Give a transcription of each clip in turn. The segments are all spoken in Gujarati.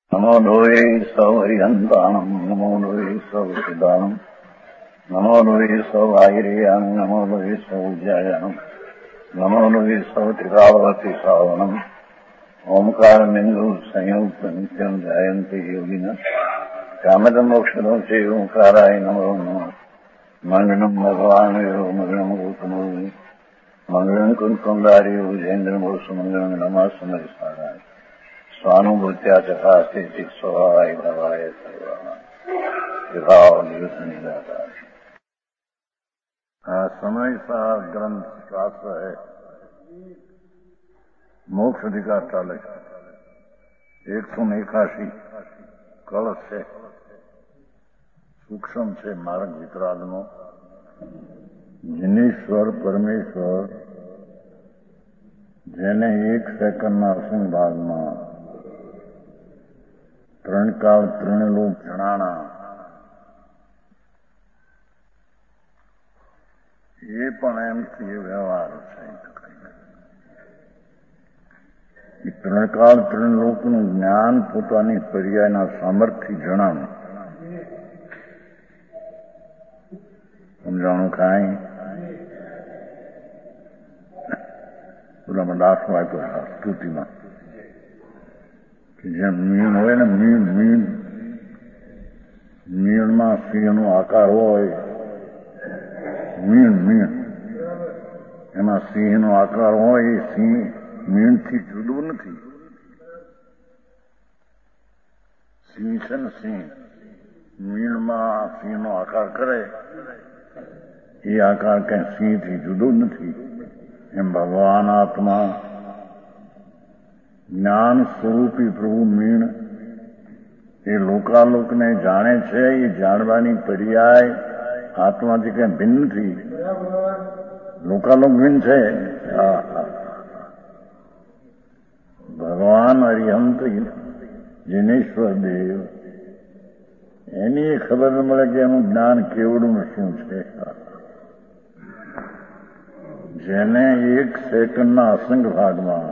નમો લોહે સૌ હરિહંતાણમ નમો લોહે સૌ સિદ્ધાણમ નમો લોહે સૌ આયર્યાણ નમો લોહે સૌ જયાણમ નમો લોહે સૌ ત્રિકાવતી શ્રાવણમ ઓમકાર બિંદુ સંયુક્ત નિત્યમ જયંતિ યોગિન કામદ મોક્ષદો છે ઓંકારાય નમો નમઃ મંગલમ ભગવાન મંગલમ ગૌતમો મંગલમ કુંકુંદારી વિજેન્દ્ર મોક્ષ મંગલમ નમઃ સમયસારાય સ્વાનુભૂત્યા ચકાસ્તે સ્વભાવાય ભવાય સર્વા નિદાતા. સમયસાર ગ્રંથ શાસ્ત્ર है, मोक्ष अधिकार चाले 181 કળશ છે, સૂક્ષ્મ છે માર્ગ વિતરાગનો. જિનેશ્વર પરમેશ્વર જેને 1 સેકન્ડના અસંગ ભાગમાં 3 કાળ 3 લોક જણાણા, એ પણ એમથી વ્યવહાર છે. એ 3 કાળ 3 લોકનું જ્ઞાન પોતાની પર્યાયના સામર્થ્યથી જણાવું. સમજાણું કાંઈ ઓલામાં દાખલો આપ્યો સ્તુતિમાં કે જેમ મીણ હોય ને, મીણમાં સિંહનો આકાર હોય, મીણ એમાં સિંહનો આકાર હોય. એ સિંહ મીણથી જુદું નથી. સિંહ છે ને, સિંહ મીણમાં સિંહનો આકાર કરે, એ આકાર કઈ સિંહથી જુદો નથી. એમ ભગવાન આત્મા જ્ઞાન સ્વરૂપી પ્રભુ મીણ એ લોકાલોકને જાણે છે. એ જાણવાની પર્યાય આત્માથી કઈ ભિન્ન નથી. લોકાલોક ભિન્ન છે. ભગવાન અરિહંત જિનેશ્વર દેવ એની ખબર ન મળે કે એનું જ્ઞાન કેવડું શું છે. જેને 1 સેકન્ડના અસંગ ભાગમાં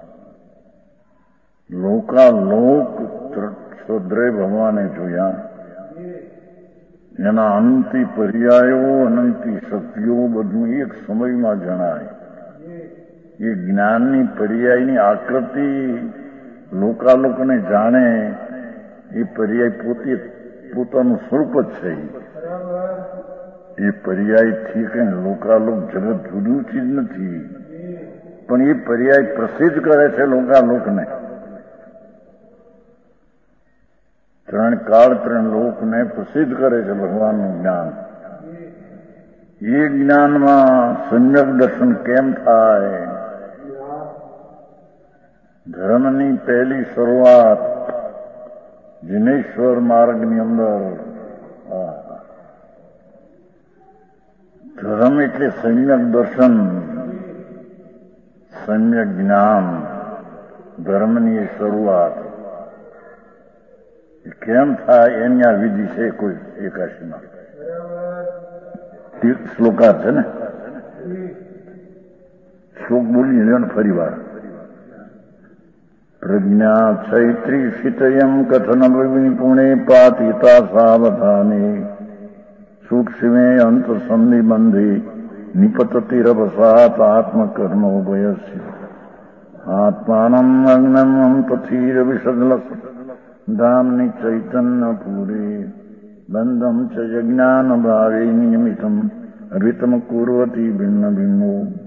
લોકાલોક સદ્રય ભગવાને જોયા, એના અનંતી પર્યાયો અનંતી શક્તિઓ બધું એક સમયમાં જણાય. એ જ્ઞાનની પર્યાયની આકૃતિ લોકાલોકને જાણે. એ પર્યાય પોતે પોતાનું સ્વરૂપ જ છે. એ પર્યાયથી કઈ લોકાલોક જગત જુદું ચીજ નથી, પણ એ પર્યાય પ્રસિદ્ધ કરે છે લોકાલોકને. 3 કાળ 3 લોકને પ્રસિદ્ધ કરે છે ભગવાનનું જ્ઞાન. એ જ્ઞાનમાં સમ્યક દર્શન કેમ થાય? ધર્મની પહેલી શરૂઆત જિનેશ્વર માર્ગની અંદર. ધર્મ એટલે સમ્યક દર્શન, સમ્યક જ્ઞાન. ધર્મની એ શરૂઆત કેમ થાય એની આ વિધિ છે. કોઈ 81માં શ્લોકા છે ને, શ્લોક બોલી લ્યો ને ફરી વાર. પ્રજ્ઞા ચૈત્રી શિતયમ કથન વિપુણે પાતિતા સાવધાને સૂક્ષ્મે અંત સંનિબંધે નિપતતિ રભસાત આત્મકર્મો ભયસ્ય આત્માનમ અગ્નમ તથીર વિશદલસ ધામની ચૈતન્ય પૂરે બંધમ ચ જ્ઞાન ભાવે નિયમિતમ રિતમ કુર્વતી ભિન્ન ભિન્નો.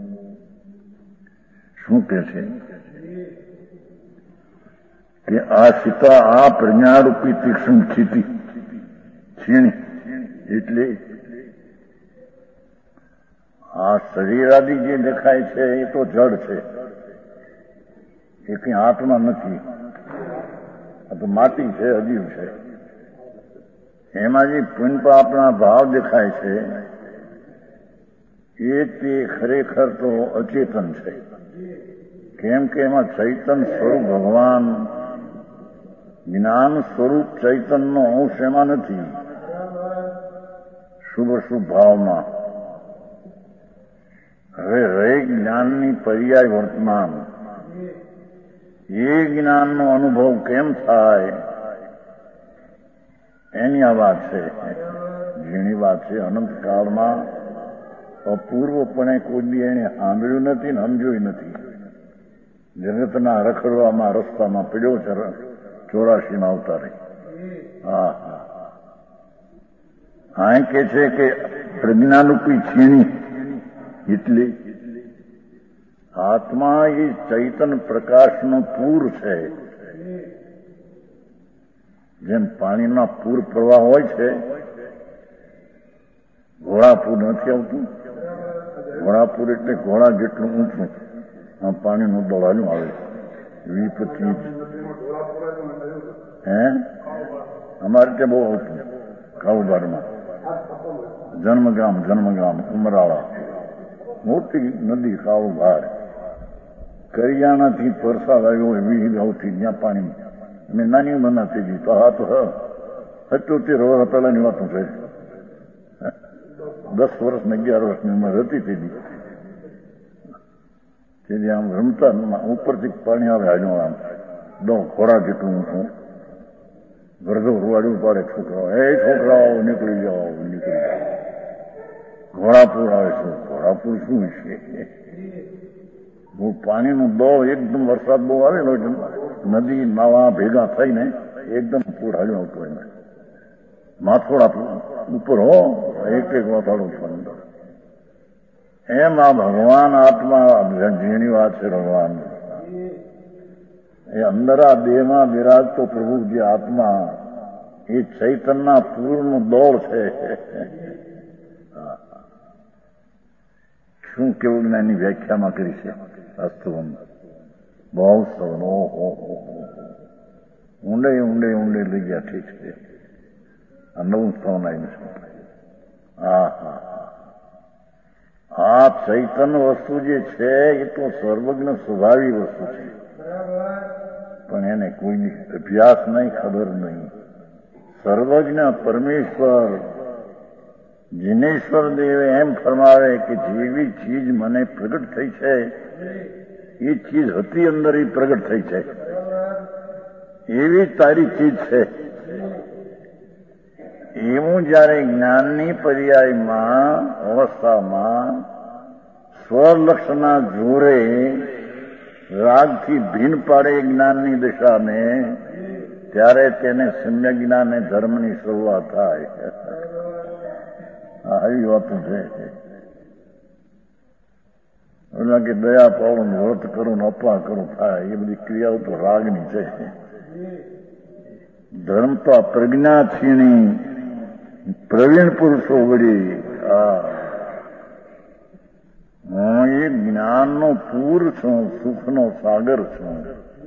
શું કે છે કે આ સીતા, આ પ્રજ્ઞારૂપી તીક્ષ્ણ છીણી એટલે આ શરીર આદિ જે દેખાય છે એ તો જડ છે, એ કઈ આત્મા નથી. આ તો માટી છે, અજીવ છે. એમાં જે પુણ્ય પાપના ભાવ દેખાય છે એ તે ખરેખર તો અચેતન છે. કેમ કે એમાં ચૈતન સ્વરૂપ ભગવાન, જ્ઞાન સ્વરૂપ ચૈતનનો અંશ એમાં નથી. શુભ શુભ ભાવમાં હવે રહે જ્ઞાનની પર્યાય વર્તમાન. એ જ્ઞાનનો અનુભવ કેમ થાય? એની આ વાત છે. ઝીણી વાત છે. અનંતકાળમાં અપૂર્વપણે કોઈ દી એને સાંભળ્યું નથી ને સમજ્યું નથી. જગતના રખડવામાં રસ્તામાં પડ્યો છે 84 અવતારે. હા હા કે છે કે પ્રજ્ઞારૂપી છીણી એટલે આત્મા એ ચૈતન પ્રકાશનું પૂર છે. જેમ પાણીના પૂર પ્રવાહ હોય છે, ઘોડાપૂર નથી આવતું. ઘોડાપૂર એટલે ઘોડા જેટલું ઊંચું આ પાણીનું દળાયું આવે છે 20-25. અમારે ત્યાં બહુ આવતું કાળુબારમાં. જન્મગામ ઉમરાળા મોટી નદી કાળુબાર. કરિયાણાથી પરસાદ આવ્યો હોય 20 ગાઉથી ત્યાં પાણી. મેં નાની ઉંમરના થઈ તો હા તો 77 વર્ષ પહેલાની વાતો છે. 10 વર્ષ ને 11 વર્ષની ઉંમર હતી તેથી આમ રમતા ઉપરથી પાણી આવે હાલ્યો આમ ઘોડા જેટલું ઊંચું. ગરજો રૂવાડ્યું પાડે છોકરાઓ, છોકરાઓ નીકળી જાઓ. ઘોડાપુર આવે છે. ઘોડાપુર શું છે? પાણીનું દળ એકદમ વરસાદ બહુ આવેલો નદી નાવા ભેગા થઈને એકદમ પૂર હાલ્યો આવતો એને માથોડા ઉપર હો એક વાતાડો અંદર. એમ આ ભગવાન આત્મા ઝીણી વાત છે. ભગવાન એ અંદર આ દેહમાં વિરાજતો પ્રભુ જે આત્મા એ ચૈતનના પૂરનું દોડ છે. શું કેવું એની વ્યાખ્યામાં કરી છે વાસ્તવમાં બહુ સવન. ઊંડે લઈ ગયા. ઠીક છે. આ નવું સ્થાન આવ્યું છે. આ ચૈતન વસ્તુ જે છે એ તો સર્વજ્ઞ સ્વભાવી વસ્તુ છે, પણ એને કોઈની અભ્યાસ નહીં, ખબર નહીં. સર્વજ્ઞ પરમેશ્વર જીનેશ્વર દેવે એમ ફરમાવે કે જેવી ચીજ મને પ્રગટ થઈ છે એ ચીજ હતી અંદર એ પ્રગટ થઈ છે, એવી તારી ચીજ છે. એવું જયારે જ્ઞાનની પર્યાયમાં અવસ્થામાં સ્વલક્ષના જોરે રાગથી ભીન પાડે જ્ઞાનની દિશાને, ત્યારે તેને સમ્ય જ્ઞાને ધર્મની શરૂઆત થાય. આવી વાતું છે. એટલે કે દયા પાડું, વ્રત કરું, અપા કરું થાય એ બધી ક્રિયાઓ તો રાગની છે. ધર્મ તો પ્રજ્ઞા છીણી પ્રવીણ પુરુષો વળી હું એ જ્ઞાનનો પૂર છું, સુખનો સાગર છું.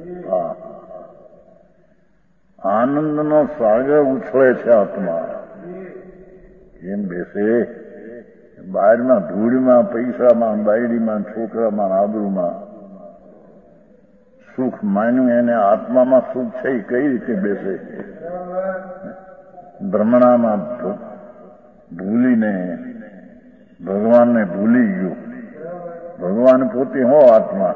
આનંદનો સાગર ઉછળે છે આત્મા. એમ બેસે બહારમાં ધૂળમાં, પૈસામાં, બાયડીમાં, છોકરામાં, આબરૂમાં સુખ માન્યું એને આત્મામાં સુખ છે એ કઈ રીતે બેસે? બ્રહ્મણામાં ભૂલીને ભગવાનને ભૂલી ગયો. ભગવાન પોતે હો આત્મા.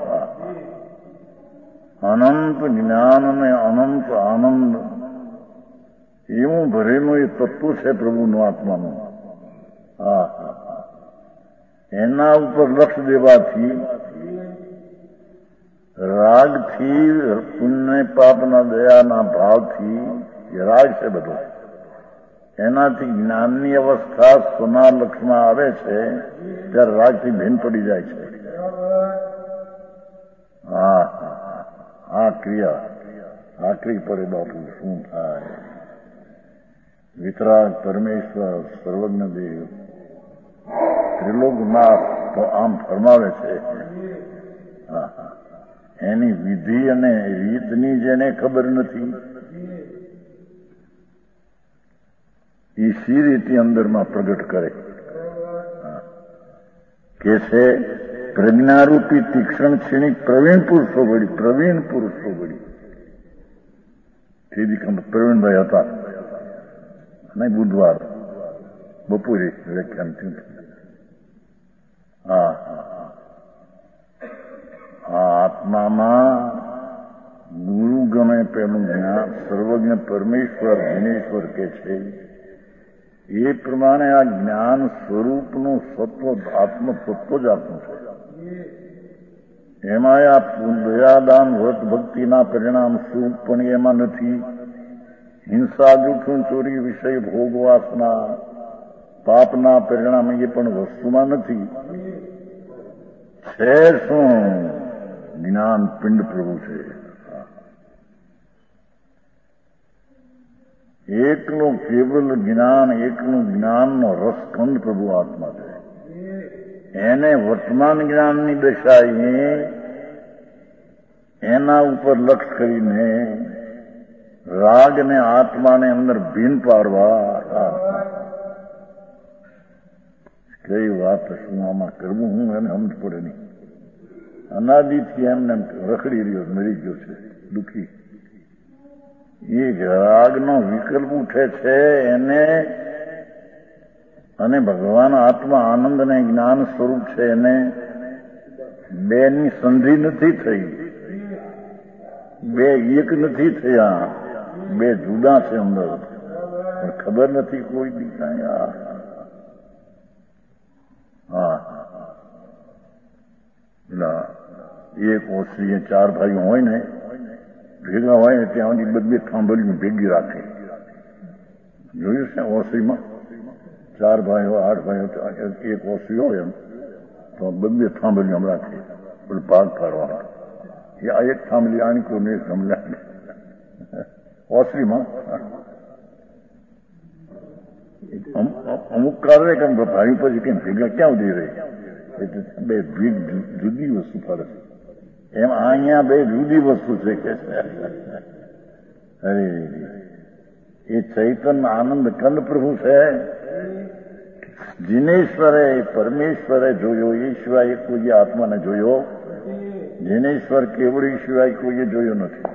અનંત જ્ઞાન અને અનંત આનંદ એવું ભરેલું એ તત્વ છે પ્રભુનું આત્માનું. એના ઉપર લક્ષ દેવાથી, રાગથી, પુણ્ય પાપના દયાના ભાવથી, રાગ છે બધો, એનાથી જ્ઞાનની અવસ્થા સોના લક્ષમાં આવે છે ત્યારે રાગથી ભીન પડી જાય છે. આ ક્રિયા આકરી પડે બાપુ શું થાય? વિતરાગ પરમેશ્વર સર્વજ્ઞ દેવ ત્રિલોકનાથ તો આમ ફરમાવે છે. એની વિધિ અને રીતની જેને ખબર નથી એ સી રીતે અંદરમાં પ્રગટ કરે કે છે પ્રજ્ઞારૂપી તીક્ષણ ક્ષણિક પ્રવીણ પુરુષો વળી પ્રવીણભાઈ હતા નહીં, બુધવાર બપોરે વ્યાખ્યાન થયું. આ આત્મામાં ગુરુ ગમે પેલું જ્ઞાન સર્વજ્ઞ પરમેશ્વર જીનેશ્વર કે છે એ પ્રમાણે આ જ્ઞાન સ્વરૂપનું સત્વ આત્મ તત્વ જ આત્મ છે. એમાં આ દયાદાન વ્રત ભક્તિના પરિણામ સુખ પણ એમાં નથી. હિંસા જૂઠું ચોરી વિષય ભોગ વાસના પાપના પરિણામ એ પણ વસ્તુમાં નથી. છે શું? જ્ઞાન પિંડ પ્રભુ છે. એકલું કેવલ જ્ઞાન, એકલું જ્ઞાનનો રસખંડ પ્રભુ આત્મા છે. એને વર્તમાન જ્ઞાનની દશાએ એના ઉપર લક્ષ કરીને રાગને આત્માને અંદર ભીન પાડવા. કઈ વાત શું આમાં કરવું? હું એને સમજ પડે નહીં. અનાદિથી એમને રખડી રહ્યો, મરી ગયો છે, દુઃખી. એ રાગનો વિકલ્પ ઉઠે છે એને, અને ભગવાન આત્મા આનંદ અને જ્ઞાન સ્વરૂપ છે એને બેની સંધિ નથી થઈ. બે એક નથી થયા, બે જુદા છે અંદર, પણ ખબર નથી કોઈ દીકરા. હા, એક ઓસરી ચાર ભાઈઓ હોય ને, ભેગા હોય ને ત્યાં સુધી બધી થાંભલીઓ ભેગી રાખે. જોયું છે ઓસરીમાં? ચાર ભાઈઓ, 8 ભાઈઓ, એક ઓસરી હોય એમ તો બધી થાંભલીઓ રાખે, પણ ભાગ પાડવા. આ એક થાંભલી આની કોઈ નહીં સમજાય ઓસરીમાં. અમુક કારણે કેમ ભાઈ પછી કેમ ભેગા ક્યાં ઉડી રહી? એટલે બે જુદી વસ્તુ ફરે છે. એમ અહીંયા બે જુદી વસ્તુ છે કે અરે એ ચૈતન્ય આનંદ કંદ પ્રભુ છે. જીનેશ્વરે પરમેશ્વરે જોયો, એ સિવાય કોઈ આત્માને જોયો. જીનેશ્વર કેવડી સિવાય કોઈએ જોયો નથી.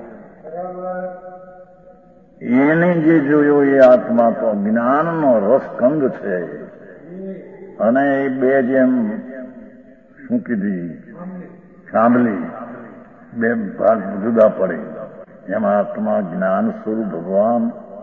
એને જે જોયો એ આત્મા તો જ્ઞાનનો રસકંદ છે. અને એ બે જેમ શું કીધી સાંભળી, બે ભાગ જુદા પડે. એમાં આત્મા જ્ઞાન સ્વરૂપ ભગવાન,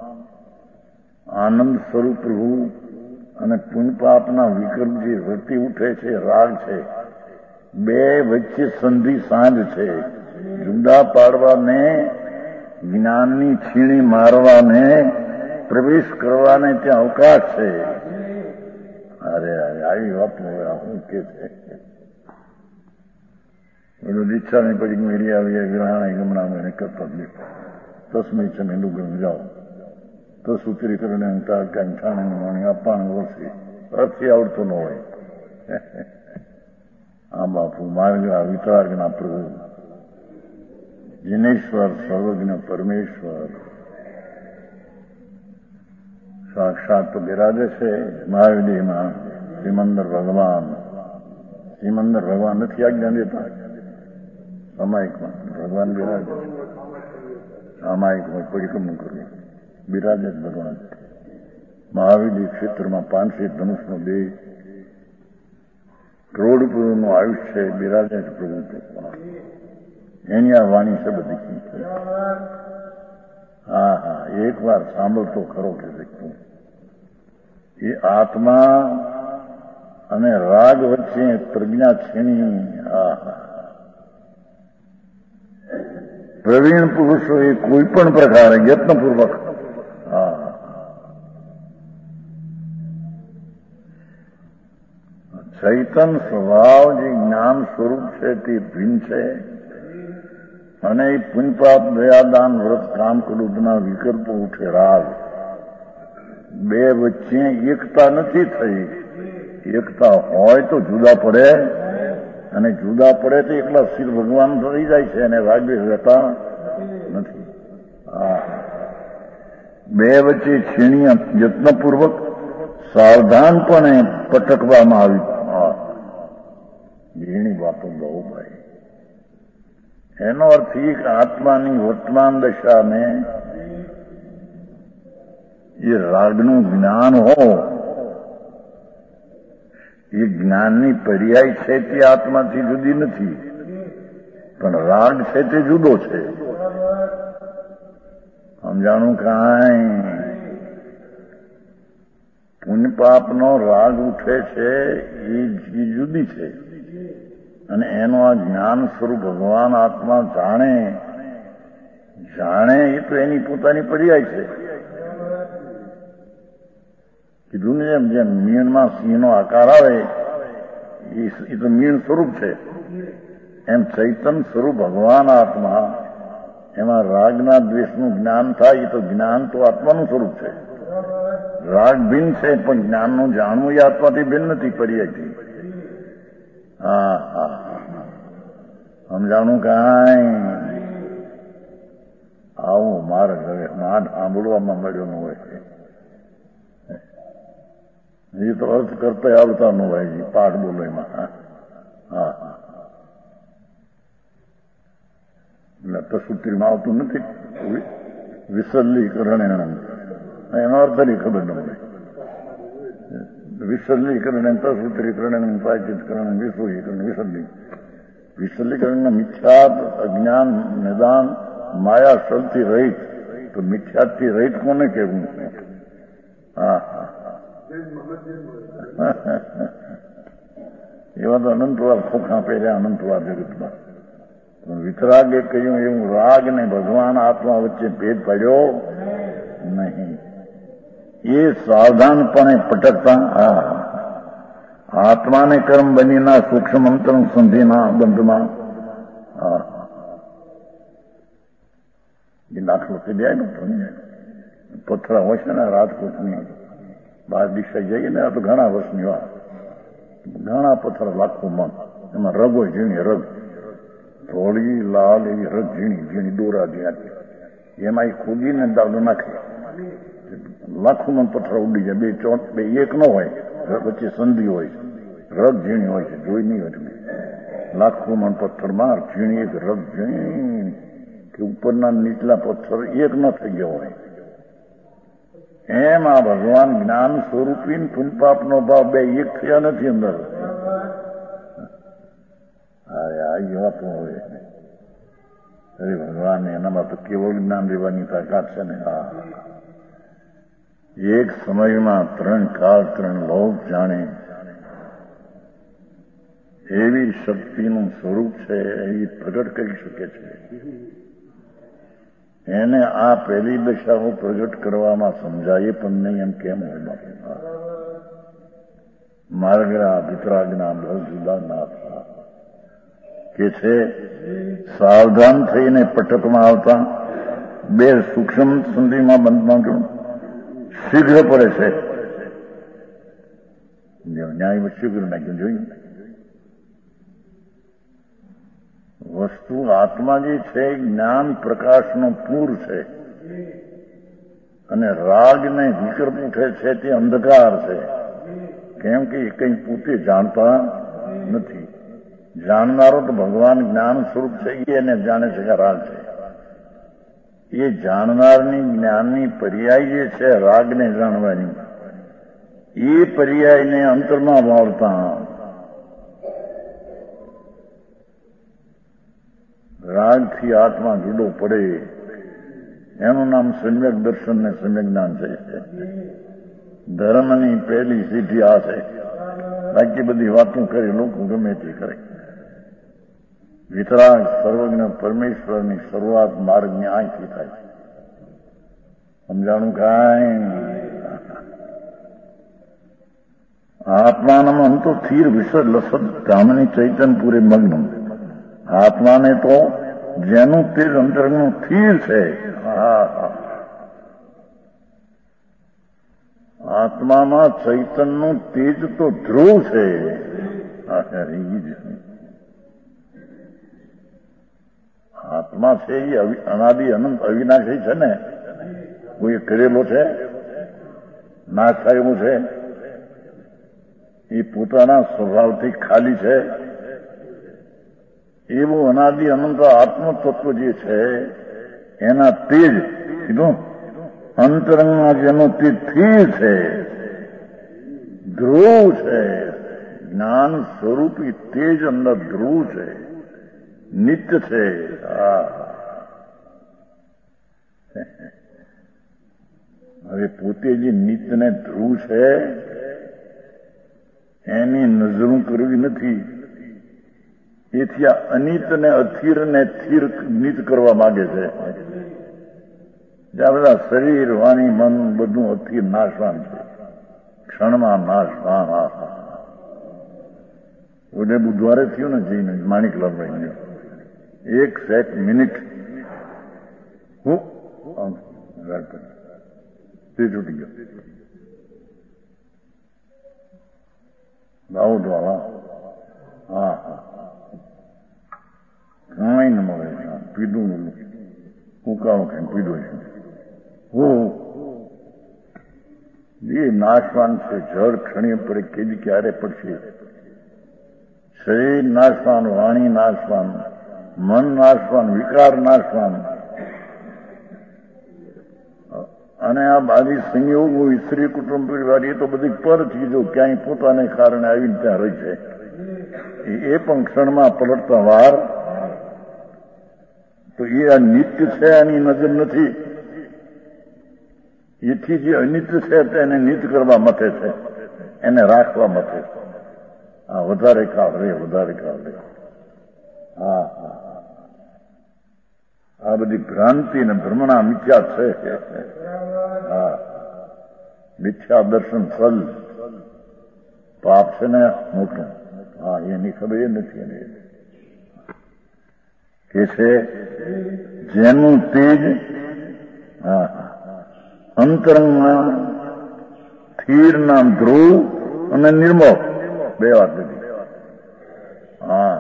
આનંદ સ્વરૂપ પ્રભુ, અને પુણ્ય પાપના વિકલ્પ જે વર્તી ઉઠે છે રાગ છે, બે વચ્ચે સંધિ સાંજ છે. જુદા પાડવાને, જ્ઞાનની છીણી મારવાને, પ્રવેશ કરવાને ત્યાં અવકાશ છે. અરે આવી વાત શું કે છે? બધું દીક્ષા નહીં પડી મેળી આવી ગ્રહણ ગમણા મેં કરતા તસ્મય છે મેં ગમ જાઓ તો સૂત્રી કરીને અંતા કંઠાણી મણી અપાણ વર્ષી અર્થથી આવડતું ન હોય. આ બાપુ માર્ગા વિતરાગના પ્રભુ જીનેશ્વર સર્વજ્ઞ પરમેશ્વર સાક્ષાત તો બિરાજે છે મહાવિદેહમાં. સિમંદર ભગવાન, સિમંદર ભગવાન નથી આજ્ઞા દેતા. સામાયિકમાં ભગવાન બિરાજે છે. સામાયિકમાં પરિક્રમણ કરવું બિરાજે જ ભગવાન. મહાવિદેહ ક્ષેત્રમાં 500 ધનુષનો દેહ, કરોડપતિનું આયુષ્ય બિરાજે છે પ્રભુ. એની આ વાણી છે બધી. હા હા, એક વાર સાંભળતો ખરો કે એ આત્મા અને રાગ વચ્ચે પ્રજ્ઞા છીણી. પ્રવીણ પુરુષો એ કોઈ પણ પ્રકારે યત્નપૂર્વક ચૈતન સ્વભાવ જે જ્ઞાન સ્વરૂપ છે તે ભિન્ન છે. અને એ પુણ્યપાપ દયાદાન વ્રત કામ ક્રોધના વિકલ્પો ઉઠે રાગ, બે વચ્ચે એકતા નથી થઈ. એકતા હોય તો જુદા પડે, અને જુદા પડે તો એકલા શિવ ભગવાન થઈ જાય છે, અને રાગે રહેતા નથી. બે વચ્ચે છીણી યત્નપૂર્વક સાવધાનપણે પટકવામાં આવી. ઘણી વાતો બહુ ભાઈ. એનો અર્થ એ કે આત્માની વર્તમાન દશાને એ રાગનું જ્ઞાન હો, એ જ્ઞાનની પર્યાય છે તે આત્માથી જુદી નથી, પણ રાગ છે તે જુદો છે. સમજાણું કાંઈ? પુણ્ય પાપનો રાગ ઉઠે છે એ જુદી છે, અને એનું આ જ્ઞાન સ્વરૂપ ભગવાન આત્મા જાણે એ તો એની પોતાની પર્યાય છે. કીધું ને જેમ મીણમાં સિંહનો આકાર આવે એ તો મીણ સ્વરૂપ છે, એમ ચૈતન સ્વરૂપ ભગવાન આત્મા, એમાં રાગના દ્વેષનું જ્ઞાન થાય એ તો જ્ઞાન તો આત્માનું સ્વરૂપ છે. રાગ ભિન્ન છે પણ જ્ઞાનનું જાણવું એ આત્માથી ભિન્ન નથી, પર્યાયથી. હા હા, સમજાણું કાંઈ? આવું મારે ઘરે નાટ સાંભળવામાં મળ્યો ન હોય છે. એ તો અર્થ કરતા આવડતા ન હોય છે, પાઠ બોલો એમાં. હા હા, એટલે સૂત્રીમાં આવતું નથી વિસરલીકરણ, એનો અર્થ નહીં ખબર ન હોય. વિસરલીકરણ, તસૂત્રીકરણ, પ્રાયચિતકરણ, વિસૂહીકરણ, વિસરલીકરણ મિથ્યાત, અજ્ઞાન, નિદાન, માયા સલથી રહિત. તો મિથ્યાથી રહિત કોને કહેવું? હા હા, એવા તો અનંતવાર ખોખા પહેર્યા અનંતવાર જગતમાં. વિતરાગે કહ્યું એવું રાગ ને ભગવાન આત્મા વચ્ચે ભેદ પડ્યો નહીં. એ સાવધાનપણે પટકતા આત્માને કર્મ બનીના સૂક્ષ્મ અંતરંગ સંધિના બંધમાં એ દાખલો થઈ જાય ને. પથરા હોય છે ને રાજકોટની બહાર દિશા જઈએ ને, આ તો ઘણા વર્ષની વાત, ઘણા પથ્થર લાખો મન, એમાં રગ હોય, ઝીણી રગ, ધોળી લાલ એવી રગ, ઝીણી દોરા ઝીણા, એમાં એ ખોદીને દાડો નાખે, લાખો મન પથ્થર ઉડી જાય. બે એક ન હોય, વચ્ચે સંધિ હોય છે, રગ ઝીણી હોય છે, જોઈ નહીં હોય. લાખો મન પથ્થર માર, ઝીણી એક રગ, ઝીણી કે ઉપરના નીચલા પથ્થર એક ન થઈ ગયો હોય. એમ આ ભગવાન જ્ઞાન સ્વરૂપી પુણ્યપાપનો ભાવ બે એક થયા નથી અંદર. અરે આ વાત હોય, અરે ભગવાન એનામાં તો કેવળ જ્ઞાન લેવાની તાકાત છે ને. હા, એક સમયમાં 3 કાળ 3 લોક જાણે એવી શક્તિનું સ્વરૂપ છે, એ પ્રગટ કરી શકે છે. એને આ પહેલી દશાઓ પ્રગટ કરવામાં સમજાય પણ નહીં, એમ કેમ હોય? માર્ગના વિતરાગના બહુ જુદા ના થા કે છે. સાવધાન થઈને પટકમાં આવતા બે સૂક્ષ્મ સંધિમાં બંધમાં શીઘ્ર પડે છે. ન્યાય શીઘ્ર નાખ્યું જોયું. વસ્તુ આત્મા જે છે જ્ઞાન પ્રકાશનો પૂર છે, અને રાગ ને વિકલ્પ ઉઠે છે તે અંધકાર છે. કેમ કે એ કંઈ પોતે જાણતા નથી. જાણનારો તો ભગવાન જ્ઞાન સ્વરૂપ છે, એને જાણે છે કે રાગ છે. એ જાણનારની જ્ઞાનની પર્યાય જે છે રાગને જાણવાની, એ પર્યાયને અંતરમાં વાળતા રાગથી આત્મા જુદો પડે. એનું નામ સમ્યક દર્શન ને સમ્યક જ્ઞાન છે. ધર્મની પહેલી સીધી આ છે. બાકી બધી વાતો કરે લોકો ગમે તે કરે. વિતરાગ સર્વજ્ઞ પરમેશ્વરની શરૂઆત માર્ગની અહીંથી થાય. સમજાણું કાંઈ? આત્માનમ અંતો સ્થિર વિસર લસદ ધામની ચૈતન પૂરે મગ્ન. આત્માને તો જેનું તેજ અંતરનું સ્થિર છે. આત્મામાં ચૈતનનું તેજ તો ધ્રુવ છે. આત્મા છે એ અનાદિ અનંત અવિનાશી છે ને. કોઈ કરેલો છે, નાશ થયેલું છે, એ પોતાના સ્વભાવથી ખાલી છે. એવું અનાદિ અનંત આત્મતત્વ જે છે એના તેજ કીધું અંતરંગમાં જેનો તે સ્થિર છે, ધ્રુવ છે. જ્ઞાન સ્વરૂપી તેજ અંદર ધ્રુવ છે, નિત્ય છે. એટલે પોતે જે નિત્ય ને ધ્રુવ છે એની નજરું કરવી નથી. એથી આ અનિત ને અથિર ને સ્થિર નિત કરવા માંગે છે. જ્યાં બધા શરીર વાણી મન બધું અથિર નાશવાન છે, ક્ષણમાં નાશવાન. ઓલે બુધવારે થયું ને જઈને માણિકલાલ ભાઈ એક સેક મિનિટ હું તે છૂટી ગયો. દાઉદ વાળા હા કઈ ન મળે. પીધું ઉકાળું કઈ પીધું છે. હું એ નાશવાન છે. જળ ક્ષણીય પડે કેદી ક્યારે પડશે. શરીર નાશવાન, વાણી નાશવાન, મન નાશવાન, વિકાર નાશવાન. અને આ બાધી સંયોગો સ્ત્રી કુટુંબ પરિવાર એ તો બધી પર ચીજો ક્યાંય પોતાને કારણે આવીને ત્યાં રહી છે. એ પણ ક્ષણમાં પલટતા વાર. તો એ આ નિત્ય છે એની નજર નથી. એથી જે અનિત્ય છે તેને નિત્ય કરવા મથે છે, એને રાખવા મથે છે. હા વધારે કાળ રે, વધારે કાળ રે. હા આ બધી ભ્રાંતિ ને ભ્રમણા મિથ્યા છે. હા મિથ્યા દર્શન ફલ પાપ છે ને મોટું. હા એની ખબર એ નથી. એને કે છે જેનું તેજ અંતરંગમાં સ્થિર નામ ધ્રુવ અને નિર્મળ બે વાત નથી. હા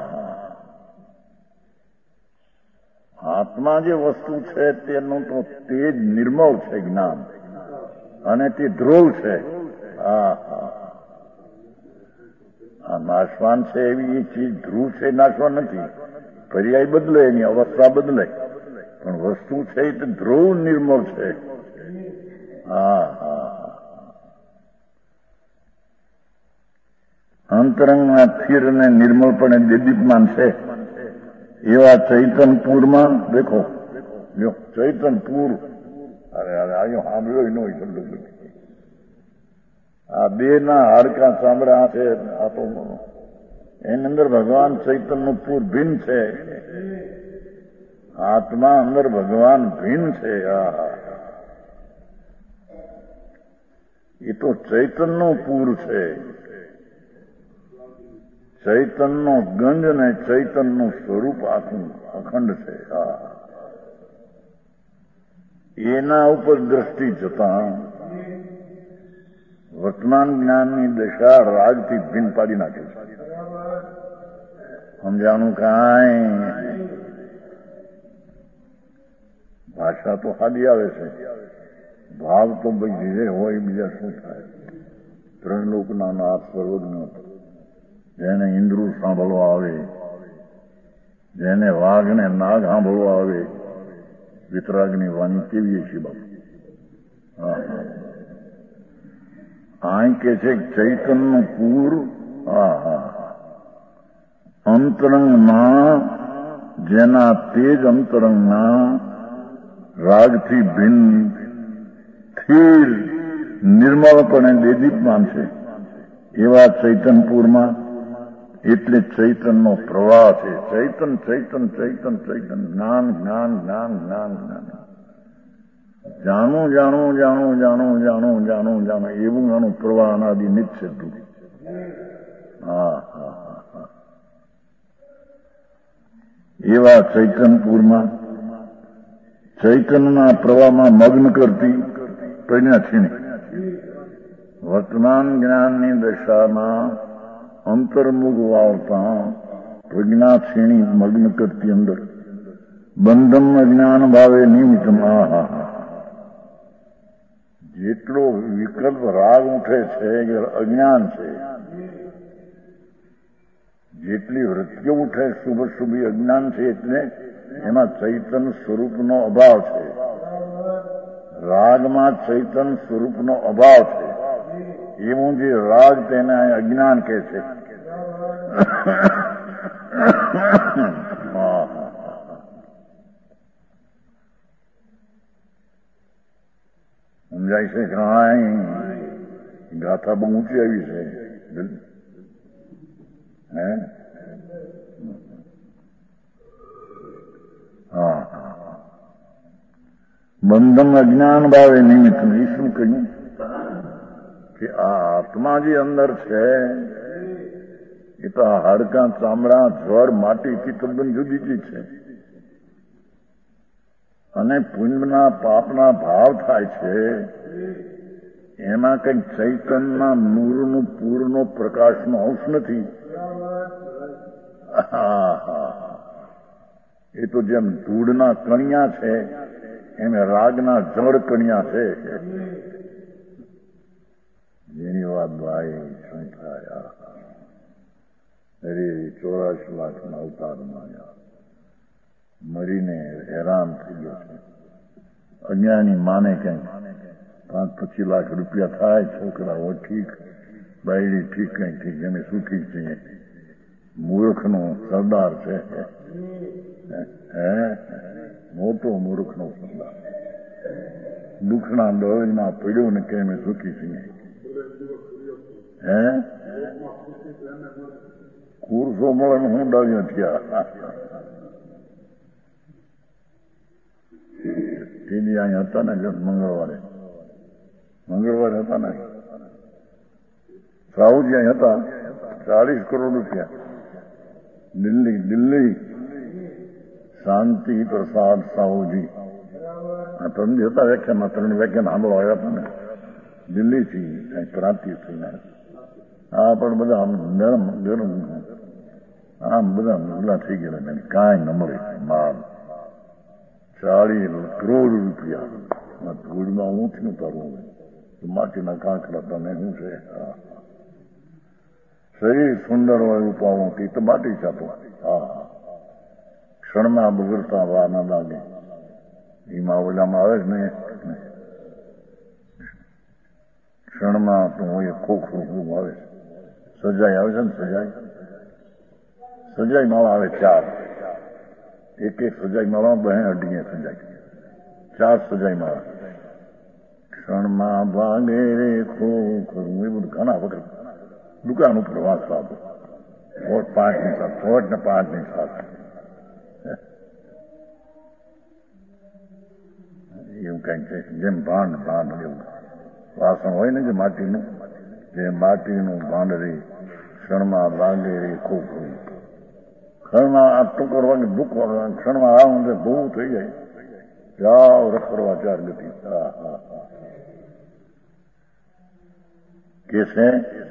આત્મા જે વસ્તુ છે તેનું તો તેજ નિર્મળ છે જ્ઞાન, અને તે ધ્રુવ છે. હા નાશવાન છે એવી એ ચીજ ધ્રુવ છે, નાશવાન નથી. પર્યાય બદલે, એની અવસ્થા બદલે, પણ વસ્તુ છે એ તો ધ્રુવ નિર્મળ છે. અંતરંગના સ્થિર અને નિર્મળપણે દેદીપમાન છે એવા ચૈતનપુરમાં દેખો. જો ચૈતનપુર, અરે અહીંયા સાંભળ્યો ન હોય શબ્દ. આ બે ના હાડકા ચામડા છે. આ તો એની અંદર ભગવાન ચૈતનનું પૂર ભિન્ન છે. આત્મા અંદર ભગવાન ભિન્ન છે. એ તો ચૈતનનું પૂર છે. ચૈતનનો ગંજ ને ચૈતનનું સ્વરૂપ આખું અખંડ છે. એના ઉપર દ્રષ્ટિ જતા વર્તમાન જ્ઞાનની દશા રાગથી ભિન્ન પાડી નાખે છે. સમજાણું કાંઈ? ભાષા તો સાદી આવે છે, ભાવ તો ભાઈ જે હોય બીજા શું થાય. ત્રણ લોકના નાથ સર્વજ્ઞ, જેને ઇન્દ્રુ સાંભળવા આવે, જેને વાઘ ને નાગ સાંભળવા આવે. વિતરાગની વાણી કેવી છે બાપુ. આ કે છે ચૈતનનું પૂર અંતરંગમાં, જેના તેજ અંતરંગના રાગથી ભિન્ન સ્થિર નિર્મળપણે દેદીપમાન છે એવા ચૈતનપુરમાં. એટલે ચૈતનનો પ્રવાહ છે. ચૈતન ચૈતન ચૈતન ચૈતન જ્ઞાન જ્ઞાન જ્ઞાન જ્ઞાન જ્ઞાન. જાણું જાણું જાણું જાણું જાણું જાણું જાણું એવું જાણું પ્રવાહ અનાદિ નિત છે. એવા ચૈતનપુરમાં ચૈતનના પ્રવાહમાં મગ્ન કરતી પ્રજ્ઞાક્ષીણી વર્તમાન જ્ઞાનની દશામાં અંતર્મુખ વાવતા પ્રજ્ઞાક્ષીણી મગ્ન કરતી અંદર બંધમ જ્ઞાન ભાવે નિમિત્તમાં જેટલો વિકલ્પ રાગ ઉઠે છે એ અજ્ઞાન છે. જેટલી વૃત્તિઓ ઉઠે શુભ શુભી અજ્ઞાન છે. એટલે એમાં ચૈતન સ્વરૂપનો અભાવ છે. રાગમાં ચૈતન સ્વરૂપનો અભાવ છે. એવું જે રાગ તેને અજ્ઞાન કહે છે. સમજાય છે કાંઈ? ગાથા બહુ ઊંચી આવી છે. હે? હા, બંધન અજ્ઞાન ભાવે નિમિત્ત. શું કહ્યું કે આ આત્મા જે અંદર છે એ તો હાડકાં, ચામડા, જળ, માટીથી તદ્દન જુદી જ છે. અને પુણ્યના પાપના ભાવ થાય છે એમાં કંઈક ચૈતનના નૂરનો પૂરનો પ્રકાશનો અંશ નથી. એ તો જેમ ધૂળના કણિયા છે એમ રાગના જળ કણિયા છે. જેની વાત ભાઈ શું થાય? અરે 84 લાખના અવતારમાં મરીને હેરાન થઈ ગયો છે. અજ્ઞાની માને કંઈક 5-25 લાખ રૂપિયા થાય, છોકરાઓ ઠીક, બાયડી ઠીક, કંઈ ઠીક, અમે સુખી છીએ. મૂર્ખનો સરદાર છે. મોટો મૂર્ખનો સરદાર. દુઃખના દરજમાં પડ્યો ને કે અમે સુખી છીએ. કુરસો મળે ને હું ડાળ્યો થયા. તેથી અહીંયા હતા ને મંગળવારે હતા ને સાહુજી અહીં હતા. 40 કરોડ રૂપિયા. દિલ્હી શાંતિ પ્રસાદ સાહુજી. ત્રણ હતા વ્યાખ્યાનમાં, 3 વ્યાખ્યાન સાંભળવા આવ્યા હતા ને દિલ્હીથી ક્રાંતિ થઈને. હા, પણ બધા આમ ગરમ આમ બધા નગલા થઈ ગયેલા. કાંઈ ન મળે માલ. 40 કરોડ રૂપિયા ધૂળમાં ઊંચનું ઉતારવું. માટીના કાંકરા તને શું છે? શરીર સુંદર હોય ઉપાવું તે તો માટી છાપો. ક્ષણમાં બગડતા વા ના લાગે. એમાં ઓલામાં આવે જ નહીં. ક્ષણમાં તો હું એ ખોખરું આવે છે. સજાઈ આવે છે ને સજાઈ માળા આવે 4. એક સજાઈ માળા 2 અડીએ સજાઈ. 4 સજાઈ માળા. ક્ષણમાં ભાગે રે ખોખરું. એ બધું ઘણા વખત દુકાન ઉપર વાંચતો હતો. 5ની સાથે 5ની સાથે એવું કઈક છે. જેમ ભાંડ એવું વાસણ હોય ને જે માટીનું, જે માટીનું ભાંડ રહી. ક્ષણમાં લાગે રે ખોખરું. ક્ષણમાં આ ટુકર વાગે દુઃખ વાગે. ક્ષણમાં આવું બહુ થઈ જાય. જાઓ રખડવા 4 ગતિ. કે છે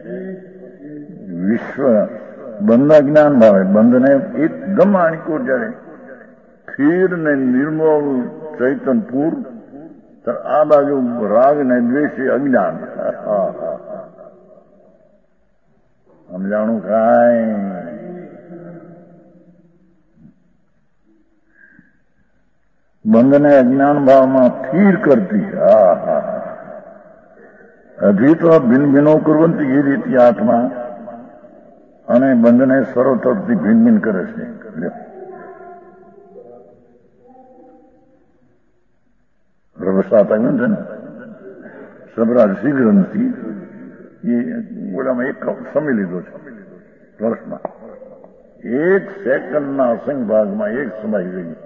વિશ્વ બંધ જ્ઞાન ભાવે. બંધને એકદમ આણીકો જયારે સ્થિર ને નિર્મળ ચૈતનપુર, આ બાજુ રાગ ને દ્વેષી અજ્ઞાન. સમજાણું કાંઈ? બંધને અજ્ઞાન ભાવમાં સ્થિર કરતી. અભી તો ભિન્ન ભિન્નો કરવંતી એ રીતે આત્મા અને બંધને સર્વતરફથી ભિન્ન ભિન્ન કરે છે. રવસાત આવ્યું છે ને સબરાજસી ગ્રંથિ એ ઓલામાં એક સમય લીધો છે વર્ષમાં. 1 સેકન્ડના અસંખ્ય ભાગમાં એક સમાઈ ગઈ.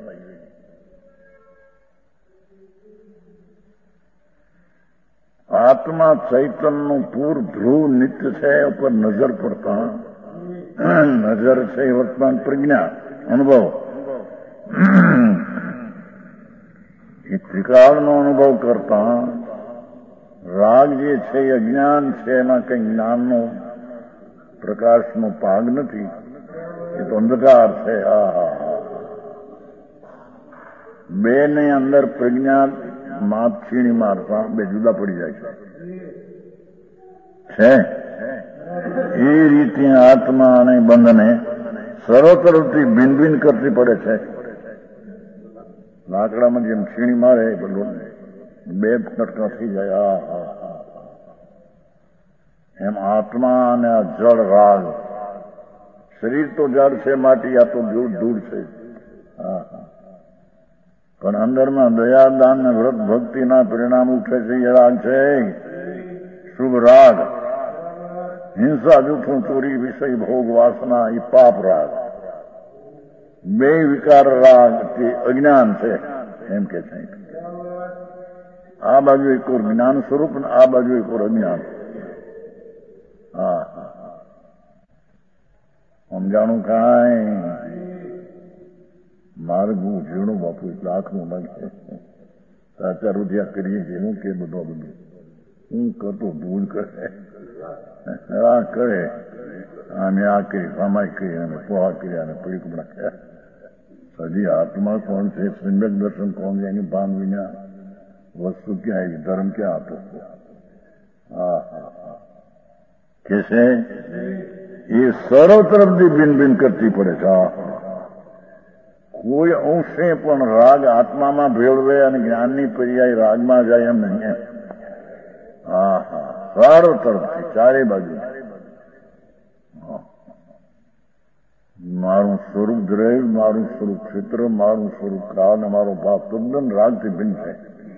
આત્મા ચૈતનનું પૂર ધ્રુવ નિત્ય છે. ઉપર નજર પડતા નજર છે વર્તમાન પ્રજ્ઞા અનુભવ. એ ત્રિકાળનો અનુભવ કરતા રાગ જે છે એ અજ્ઞાન છે. એમાં કઈ જ્ઞાનનો પ્રકાશનો ભાગ નથી. એ તો અંધકાર છે. બે ને અંદર પ્રજ્ઞા માપછીણી મારતા 2 જુદા પડી જાય છે. એ રીતે આત્મા અને બંધને સર્વતરફથી ભિન્ન ભિન્ન કરતી પડે છે. લાકડામાં જેમ છીણી મારે બધું 2 કટકા થઈ જાય. એમ આત્મા અને આ જળ રાગ. શરીર તો જળ છે, માટી. આ તો ધૂળ છે. પણ અંદરમાં દયા દાન ને વ્રત ભક્તિના પરિણામ ઉઠે છે એ રાગ છે શુભ રાગ. હિંસા જૂઠું ચોરી વિષય ભોગ વાસના એ પાપ રાગ. બે વિકાર રાગ તે અજ્ઞાન છે એમ કે છે. આ બાજુ એક ઓર જ્ઞાન સ્વરૂપ ને આ બાજુ એક ઓર અજ્ઞાન. હા સમજાણું કાંઈ મારે બહુ ઝીણું બાપુ એટલે આંખનું લાગે. સાચા રૂઢિયા કરીએ છીએ હું કે બધું હું કરતો ભૂલ કરે આ કરે અને આ કરી સામાય કરી અને પોહા કર્યા અને પરિક્રમણા કર્યા. હજી આત્મા કોણ છે, સમ્યક દર્શન કોણ છે, એની ભાન વિના વસ્તુ ક્યાં આવી, ધર્મ ક્યાં આપે છે. હા કે છે એ સર્વ તરફથી ભિન્ન ભિન્ન કરતી પડે છે. કોઈ અંશે પણ રાગ આત્મામાં ભેળવે અને જ્ઞાનની પર્યાય રાગમાં જાય એમ નહીં. હા સર્વ તરફથી ચારે બાજુ મારું સ્વરૂપ દ્રવ્ય, મારું સ્વરૂપ ક્ષેત્ર, મારું સ્વરૂપ કાળ અને મારો ભાવ તદ્દન રાગથી ભિન્ન છે.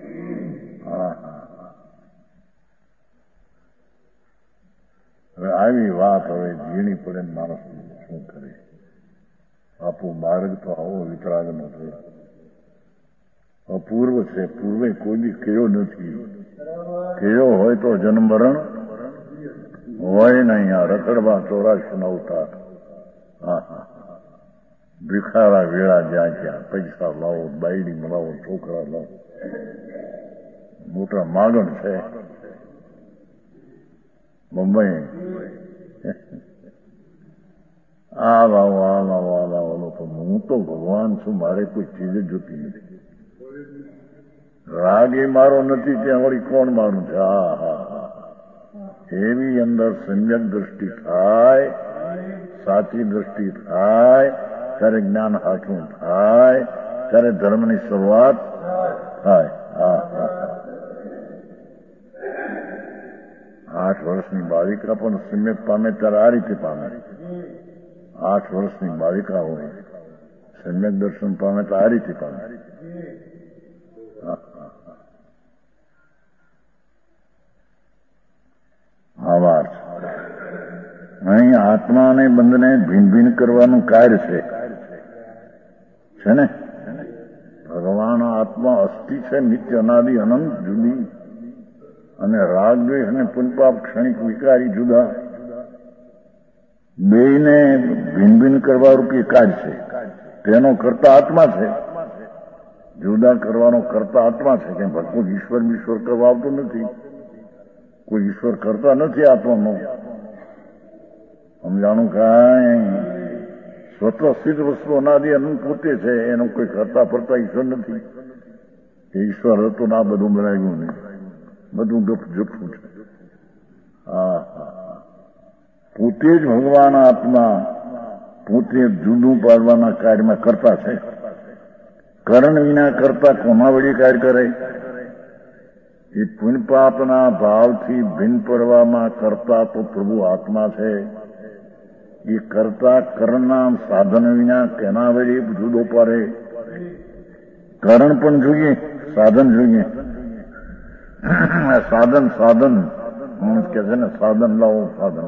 હવે આવી વાત હવે ઝીણી પડે માણસ શું કરે. આપો માર્ગ તો આવો વિતરાગ નો થયો અપૂર્વ છે. પૂર્વે કોઈ દી કયો નથી. કયો હોય તો જન્મ મરણ હોય નહીં. આ રખડવા 84 અવતાર. ભિખારા વેળા જ્યાં ત્યાં પૈસા લાવો, બાયડી લાવો, છોકરા લાવો, મોટા માગણ છે મુંબઈ. આ લાવો આ લાવો આ લાવો. હું તો ભગવાન છું, મારે કોઈ ચીજ જોતી નથી. રાગ એ મારો નથી ત્યાં વળી કોણ મારું છે. એવી અંદર સમ્યક દ્રષ્ટિ થાય, સાચી દ્રષ્ટિ થાય ત્યારે જ્ઞાન હાથું થાય, ત્યારે ધર્મની શરૂઆત થાય. 8 વર્ષની બાળિકા પણ સમ્યક પામે ત્યારે આ રીતે પામે. 8 વર્ષની બાળિકા હોય સમ્યક દર્શન પામે તો આ રીતે પામે. આભાર. અહીં આત્મા અને બંધને ભિન્ન ભિન્ન કરવાનું કાર્ય છે ને. ભગવાન આત્મા અસ્થિ છે, નિત્ય અનાદિ અનંત જુદી, અને રાગ દ્વેષ અને પુનપાપ ક્ષણિક વિકારી જુદા. બેયને ભિન્ન ભિન્ન કરવા રૂપી કાર્ય છે. તેનો કર્તા આત્મા છે. જુદા કરવાનો કર્તા આત્મા છે. કે ભગવાન ઈશ્વર કરવા આવતું નથી. કોઈ ઈશ્વર કરતા નથી આત્માનો. સમજાણું કાંઈ સ્વતઃ સિદ્ધ વસ્તુ અનાદિ અનંત પોતે છે. એનો કોઈ કરતા ફરતા ઈશ્વર નથી. એ ઈશ્વર હતો ને આ બધું બનાવ્યું નહીં. બધું જપું છે. પોતે જ ભગવાન આત્મા પોતે જુદું પાડવાના કાર્યમાં કરતા છે. કરણ વિના કરતા કોના વળી કાર્ય કરે. એ પુણ્યપાપના ભાવથી ભિન્ન પડવામાં કરતા તો પ્રભુ આત્મા છે. એ કરતા કરણના સાધન વિના કેના વળી જુદો પાડે. કરણ પણ જોઈએ, સાધન જોઈએ. સાધન કે છે ને, સાધન લાવો.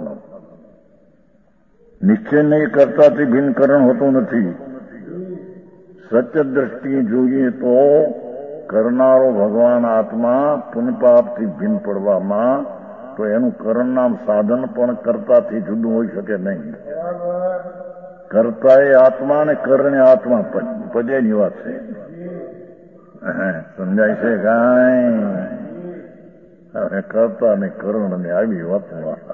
નિશ્ચય નહીં કરતાથી ભિન્ન કરણ હોતું નથી. સત્ય દ્રષ્ટિએ જોઈએ તો કરનારો ભગવાન આત્મા પુનપાપથી ભિન્ન પડવામાં તો એનું કરણ નામ સાધન પણ કરતાથી જુદું હોઈ શકે નહીં. કરતા એ આત્મા અને કરણે આત્મા પદેની વાત છે. સમજાય છે કાંઈ? હવે કરતા ને કરણ ને આવી વાત.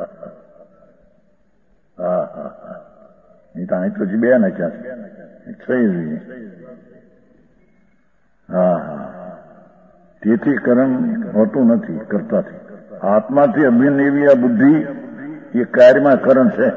એ તો અહીં તો બે ને ક્યાં થઈ જોઈએ. તેથી કરણ હોતું નથી કરતાથી. આત્માથી અભિન્ન એવી આ બુદ્ધિ એ કાર્યમાં કરણ છે.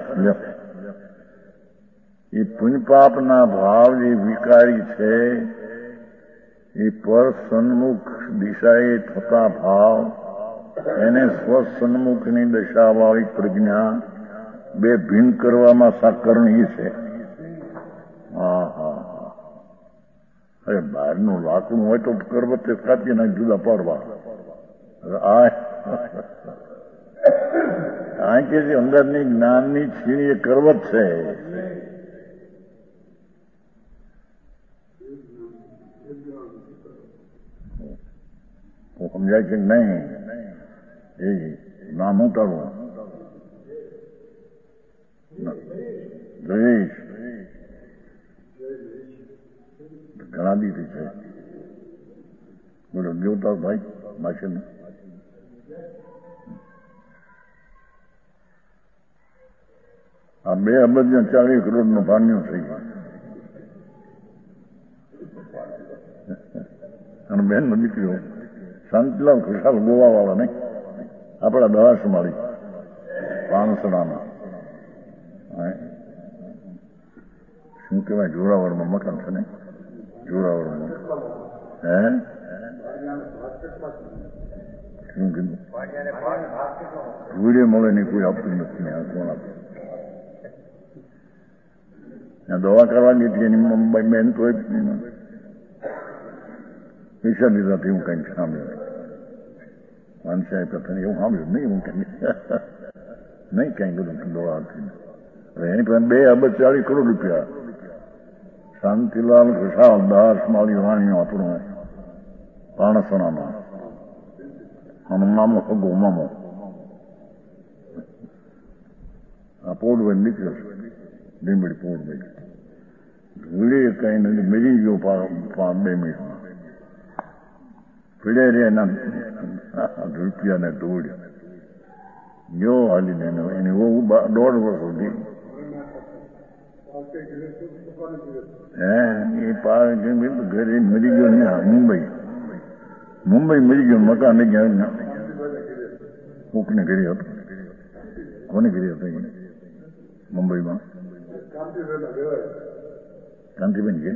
એ પુણ્યપાપના ભાવ જે વિકારી છે એ પર સન્મુખ દિશાએ થતા ભાવ, એને સ્વસન્મુખની દશાવાળી પ્રજ્ઞા બે ભિન્ન કરવામાં સાકરણ એ છે. બહારનું લાકડું હોય તો કરવતે કાપી નાખ જુદા પાડવા. કારણ કે જે અંદરની જ્ઞાનની છીણી એ કરવત છે. સમજાય છે નહીં? એ નામ ઉતારવું જયેશ ઘણા દીધી છે. બોલો દેવતા ભાઈ માછલી આ 2 અબજ 40 કરોડનું ભાન્યું થઈ ગયું. અને બેન નો દીકરીઓ શાંતિલાલ ખુશાલ ગોવા વાળા નહીં, આપણા દવાસમાળી પાણસણામાં શું કહેવાય, જોરાવળમાં મકાન છે ને, જોરાવળમાં. હે શું કીધું? વિડીયો મળે નહીં, કોઈ આપતું નથી. આ કોણ આપે? દવા કરવા ગઈ હતી એની મુંબઈ બેન તો પૈસા લીધા હું કઈ સાંભળ્યું માનસે આપ્યા એવું સાંભળ્યું નહીં. હું કઈ નહીં કઈ બધું દવા હતી. એની પાસે 2 અબજ 40 કરોડ રૂપિયા. શાંતિલાલ ખુશાલ દવાસમાળી વાણીઓ આપણું પાણસણામાં હનુમામો હગો મામો આ પોડવે નીકળ્યો છે. લીંબડી પોડવે ધૂળે કઈ નથી, મેરી ગયો 2 મિનિટમાં. પીડે રે એના રૂપિયાને ધૂળ જો હાલીને એની 1.5 વર્ષ સુધી એ ઘરે મરી ગયો ને. મુંબઈ મરી ગયો. મકાન ને ગયા કોકને ઘરે હતો. કોને ઘરે હતો મુંબઈમાં? કાંતિબેન ઘરે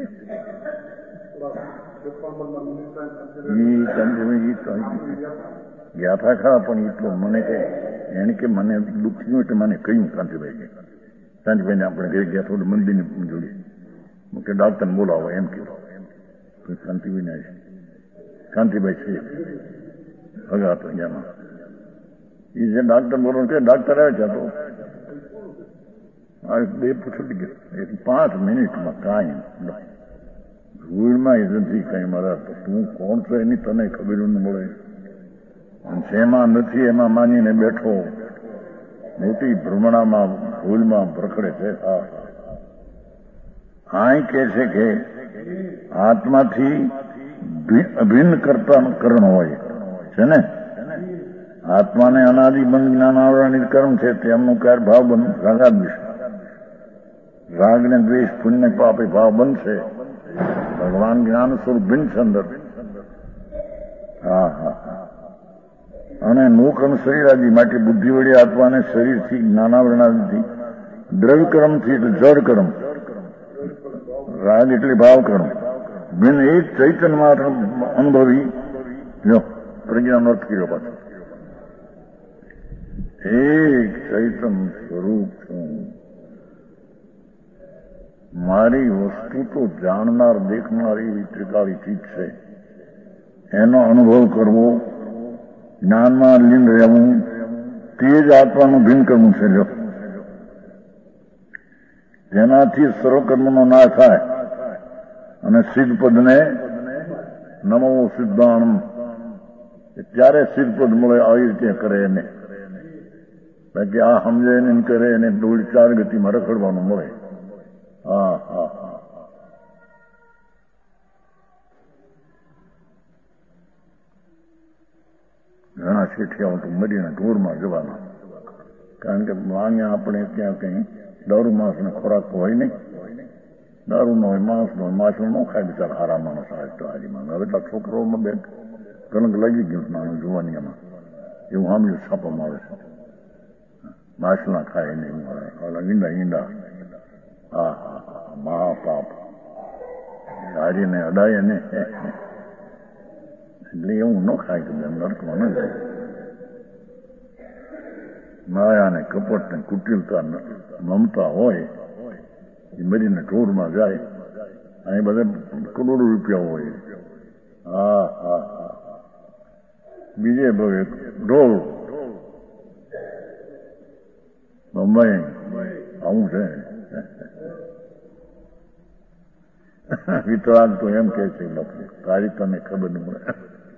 ગયા હતા ખરા, પણ એટલો મને કે એને કે મને દુઃખ થયું એટલે મને કહ્યું કાંતિભાઈ કે કાંતિભાઈને આપણે ઘરે ગયા થોડું મંદિરની જોડે કે ડાક્ટરને બોલાવો એમ કહેવાય. કાંતિભાઈને આવી કાંતિભાઈ છે હગા હતો અહીંયામાં. એ જે ડાક્ટર બોલો કે ડાક્ટર આવે છે તો 2 પૂછડી ગયો 5 મિનિટમાં કાંઈ ધૂળમાં એ નથી કઈ મારા. તું કોણ છો એની તને ખબર ન મળે. જેમાં નથી એમાં માનીને બેઠો મોટી ભ્રમણામાં ભૂલમાં ભરખડે છે. આ કે છે કે આત્માથી અભિન્ન કરતા કરણ હોય છે ને. આત્માને અનાદિબંધ જ્ઞાન આવરણિત કર્મ છે તેમનું કાર ભાવ બંધ રાગાદ્વેષ. રાગ ને દ્વેષ પુણ્ય પાપે ભાવ બનશે. ભગવાન જ્ઞાન સ્વરૂપ ભિન્ન છે અંદર. અને નૂકન શરીરાદી માટે બુદ્ધિ વડે આત્માને શરીરથી જ્ઞાનાવરણાદિથી દ્રવ્ય કર્મથી એટલે જળ કર્મ, રાગ એટલે ભાવ કર્મ ભિન્ન એક ચૈતન્ય માત્ર અનુભવી. જો પ્રજ્ઞાનો અર્થ કર્યો પાછો. એક ચૈતન્ય સ્વરૂપ છું. મારી વસ્તુ તો જાણનાર દેખનાર એવી ત્રિકાળી ચીજ છે. એનો અનુભવ કરવો, જ્ઞાનમાં લીન રહેવું, તે જ આત્માનું ભિન્ન કરવું છે. જો જેનાથી સર્વકર્મનો નાશ થાય અને સિદ્ધપદને નમો સિદ્ધાણમ ત્યારે સિદ્ધપદ મળે. આવી રીતે કરે એને. બાકી આ સમજે એને કરે એને 2-4 ગતિમાં રખડવાનું મળે. ઘણા શેઠિયાઓ તો મરીને ઢોરમાં જવાના. કારણ કે અહીંયા આપણે ત્યાં કઈ દારૂ માણસને ખોરાક હોય નહીં. દારૂ નો હોય, માંસ નો હોય, માછલું ન ખાય બિચારા હારા માણસ. હારીમાં હવે તો છોકરાઓમાં બે કલંક લાગી ગયું નાનું જોવાનીમાં. એવું સાંભળ્યું છાપવામાં આવે છે. માછલા ખાય નહીં, ઈંડા મહાપાપ હારીને અડાય ને એટલે એવું ન ખાય કે નરકમાં ન જાય. માયા ને કપટ ને કુટિલતા મમતા હોય એ મરીને ઢોરમાં જાય. અહીં બધે કરોડો રૂપિયા હોય. હા હા હા. બીજે ભાવે ઢોલ બંબાઈ આવું છે. વિતરાગ તો એમ કે છે તારી તને ખબર ન પડે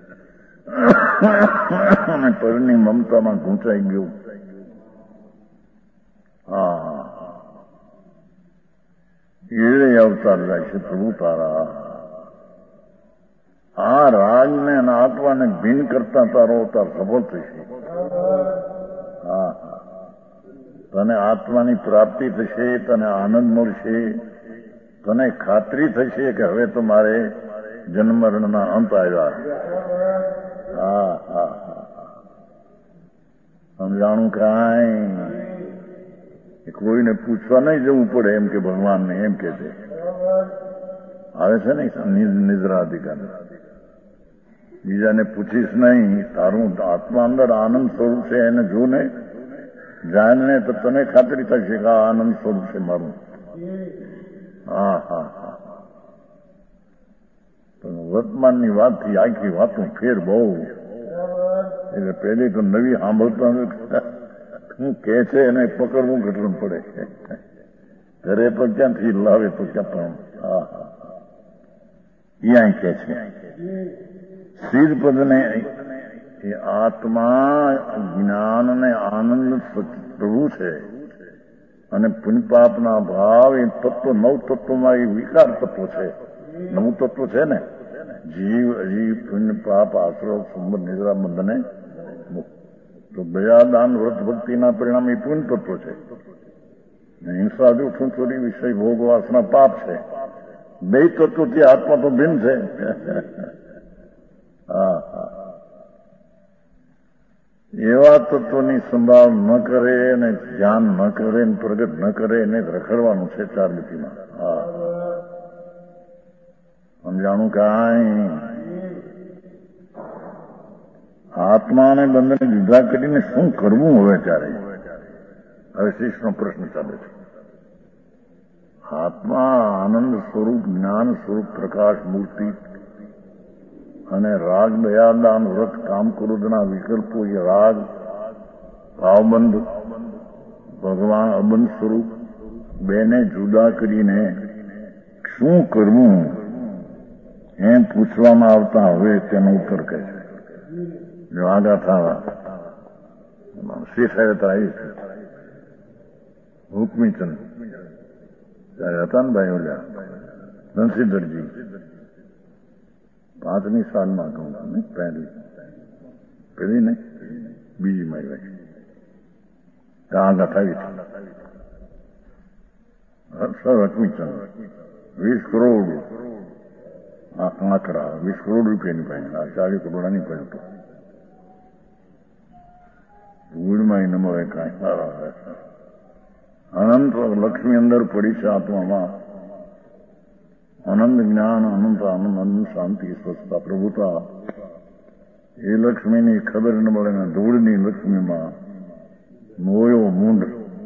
અને પરની મમતામાં ગૂંચાઈ ગયું. હા એ અવતાર જાય છે પ્રભુ તારા. આ રાજને અને આત્માને ભિન્ન કરતા તારો અવતાર સફળ થશે. હા હા. તને આત્માની પ્રાપ્તિ થશે, તને આનંદ મળશે, તને ખાતરી થશે કે હવે તો મારે જન્મ મરણના અંત આવ્યા. હા હા હા. સમજાણું કાંઈ કોઈને પૂછવા નહીં જવું પડે એમ કે ભગવાનને એમ કે છે. આવે છે ને નિદ્રા અધિકાર. બીજાને પૂછીશ નહીં, તારું આત્મા અંદર આનંદ સ્વરૂપ છે એને જો ને જાણને તો તને ખાતરી થશે કે આ આનંદ સ્વરૂપ છે મારું. હા હા હા. પણ વર્તમાનની વાતથી આખી વાતો ફેર બહુ. એટલે પેલી તો નવી સાંભળતા હું કે છે એને પકડવું ઘટવું પડે. ઘરે તો ક્યાંથી લાવે તો ક્યાં પણ. હા હા. ત્યાં કે છે શ્રીપદને એ આત્મા જ્ઞાન અને આનંદ પ્રભુ છે અને પુણ્યપાપના ભાવ એ તત્વ નવ તત્વમાં એ વિકાર તત્વ છે. નવું તત્વ છે ને જીવ અજીવ પુણ્ય પાપ આશ્રવ સુંદર નિદ્રા બંધને તો દયા દાન વ્રત ભક્તિના પરિણામ એ પુણ્ય તત્વ છે. હિંસા જૂઠું ચોરી વિષય ભોગ વાસના પાપ છે. બે તત્વથી આત્મા તો ભિન્ન છે. હા હા. એવા તત્વની સંભાળ ન કરે ને ધ્યાન ન કરે ને પ્રગટ ન કરે એને રખડવાનું છે ચાર ગતિમાં. હા સમજાણું કાંઈ. આત્માને બંધને જુદા કરીને શું કરવું હવે ત્યારે? હવે શિષ્યનો પ્રશ્ન ચાલે છે. આત્મા આનંદ સ્વરૂપ જ્ઞાન સ્વરૂપ પ્રકાશ મૂર્તિ અને રાગ દયા દાન વ્રત કામ ક્રોધના વિકલ્પો એ રાગ ભાવબંધ ભગવાન અબંધ સ્વરૂપ બેને જુદા કરીને શું કરવું એમ પૂછવામાં આવતા હવે તેનો ઉત્તર કહે છે. જો આગા થવા શેઠ હતા એ હુકમીચંદ ત્યારે હતા ને ભાઈ ઓલા ધનસીધરજી 5મી સાલમાં કહું છું ને પેલી ને બીજી મારી ભાઈ આગા થઈ સર હુકમીચંદ 20 કરોડ આંકડા 20 કરોડ રૂપિયાની ભાઈ 40 કરોડની ભાઈ તો ધૂળમાં ન મળે કાંઈ સારા અનંત લક્ષ્મી અંદર પડી છે આત્મામાં. આનંદ જ્ઞાન અનંત આનંદ અનંત શાંતિ સ્વસ્થતા પ્રભુતા એ લક્ષ્મીની ખબર ન મળે ને ધૂળની લક્ષ્મીમાં મોયો મૂંડ.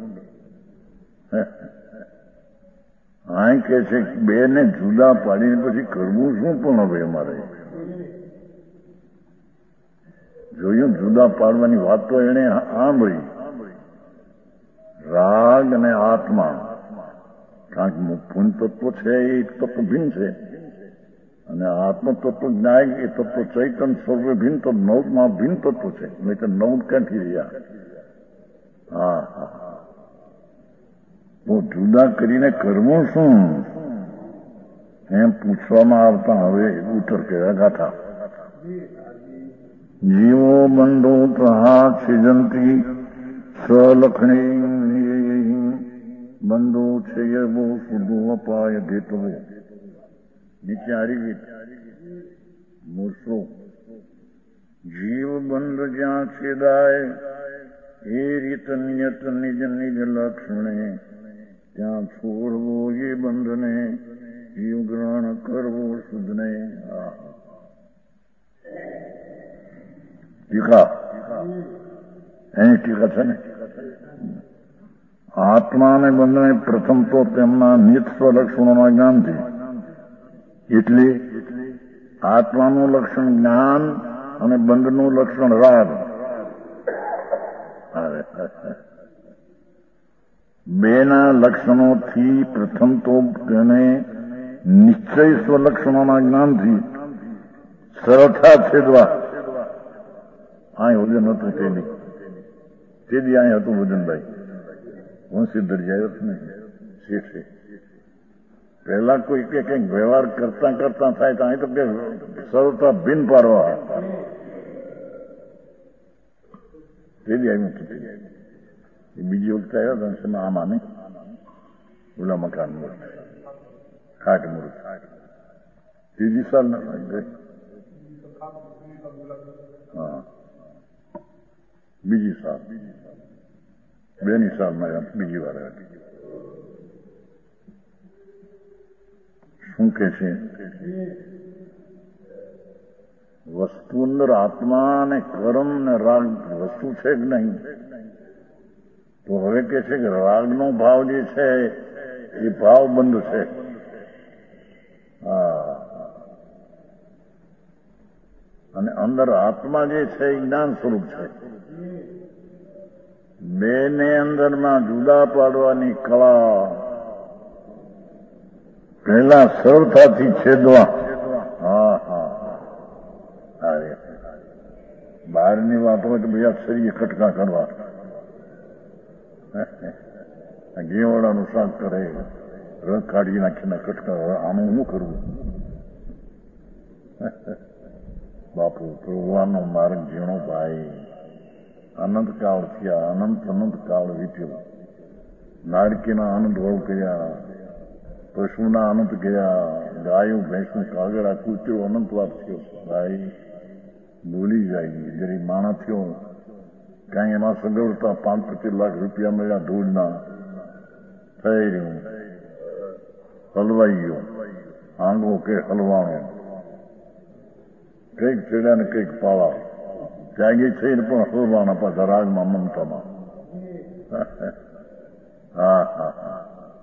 આ કે છે બે ને જુદા પાડીને પછી કરવું શું પણ હવે અમારે જોયું. જુદા પાડવાની વાત તો એને સાંભળી. રાગ અને આત્મા કારણ કે પુણ્ય તત્વ છે એ તત્વ ભિન્ન છે અને આત્મ તત્વ જ્ઞાન એ તત્વ ચૈતન સર્વે ભિન્ન તત્વ નવમાં ભિન્ન તત્વ છે. નહીં તો નવ ક્યાંથી રહ્યા? હા હા. તો જુદા કરીને કરવું શું એમ પૂછવામાં આવતા હવે ઉત્તર કહેવા ગાથા. જીવો બંધો પ્રહા છિજંતી સ્વલક્ષણી બંધો છે બહુ શુદ્ધો અપાય દેતવો. નીચે હારી ગઈ મૂર્છો. જીવ બંધ જ્યાં છેદાય એ રીત નિયત નિજ નિજ લક્ષણે ત્યાં છોડવો એ બંધને જીવ ગ્રહણ કરવો શુદ્ધને. ટીકા એની ટીકા છે ને. આત્માને બંધને પ્રથમ તો તેમના નિત સ્વલક્ષણોના જ્ઞાનથી એટલે આત્માનું લક્ષણ જ્ઞાન અને બંધનું લક્ષણ રાગ. બેના લક્ષણોથી પ્રથમ તો તેને નિશ્ચય સ્વલક્ષણોના જ્ઞાનથી સરળતા છેદવા. અહીં વજન હતું તેથી અહીં હતું વજનભાઈ વંશીધર જાય ને શેઠે. પહેલા કોઈ કે કંઈક વ્યવહાર કરતા કરતા થાય તો અહીં તો કે સરળતા ભીન પાડવા તેથી આવ્યું હતું. બીજી વખતે આવ્યા હતા શેમાં આમાં નહીં ઓલા મકાન મુહૂર્ત ખાટ મુહૂર્ત ત્રીજી સાલ હા બીજી સાલ બેની સાલમાં બીજી વાર હતી. શું કે છે વસ્તુ અંદર આત્મા ને કર્મ ને રાગ વસ્તુ છે કે નહીં? તો હવે કે છે કે રાગનો ભાવ જે છે એ ભાવ બંધ છે. હા અને અંદર આત્મા જે છે એ જ્ઞાન સ્વરૂપ છે. બેને અંદરમાં જુદા પાડવાની કળા પહેલા સરળતાથી છેદવા. હા હા અરે બહારની વાત હોય તો બધા શરીર ખટકા કરવા. ઘેવાળાનું શાક કરે રસ કાઢી નાખીને ખટકા. આનું શું કરવું? બાપુ ભગવાનનો માર્ગ ઝીણો ભાઈ. અનંતકાળ થયા, અનંતકાળ વીત્યો. નારકીના આનંદ વળ કર્યા, પશુના અનંત ગયા, ગાયું ભેંસનું કાગડા કૂતરો અનંત વાર થયો. ભાઈ ભૂલી જાય જરી માણા થયો કાંઈ એમાં સગવડતા 5-25 લાખ રૂપિયા મળ્યા ધૂળના થઈ રહ્યું હલવાઈ ગયો. આંગો કે હલવાણો કંઈક ચડ્યા ને કંઈક પાળા ત્યાગી થઈને પણ હલવાના પાછા રાગમાં મમતામાં. હા હા હા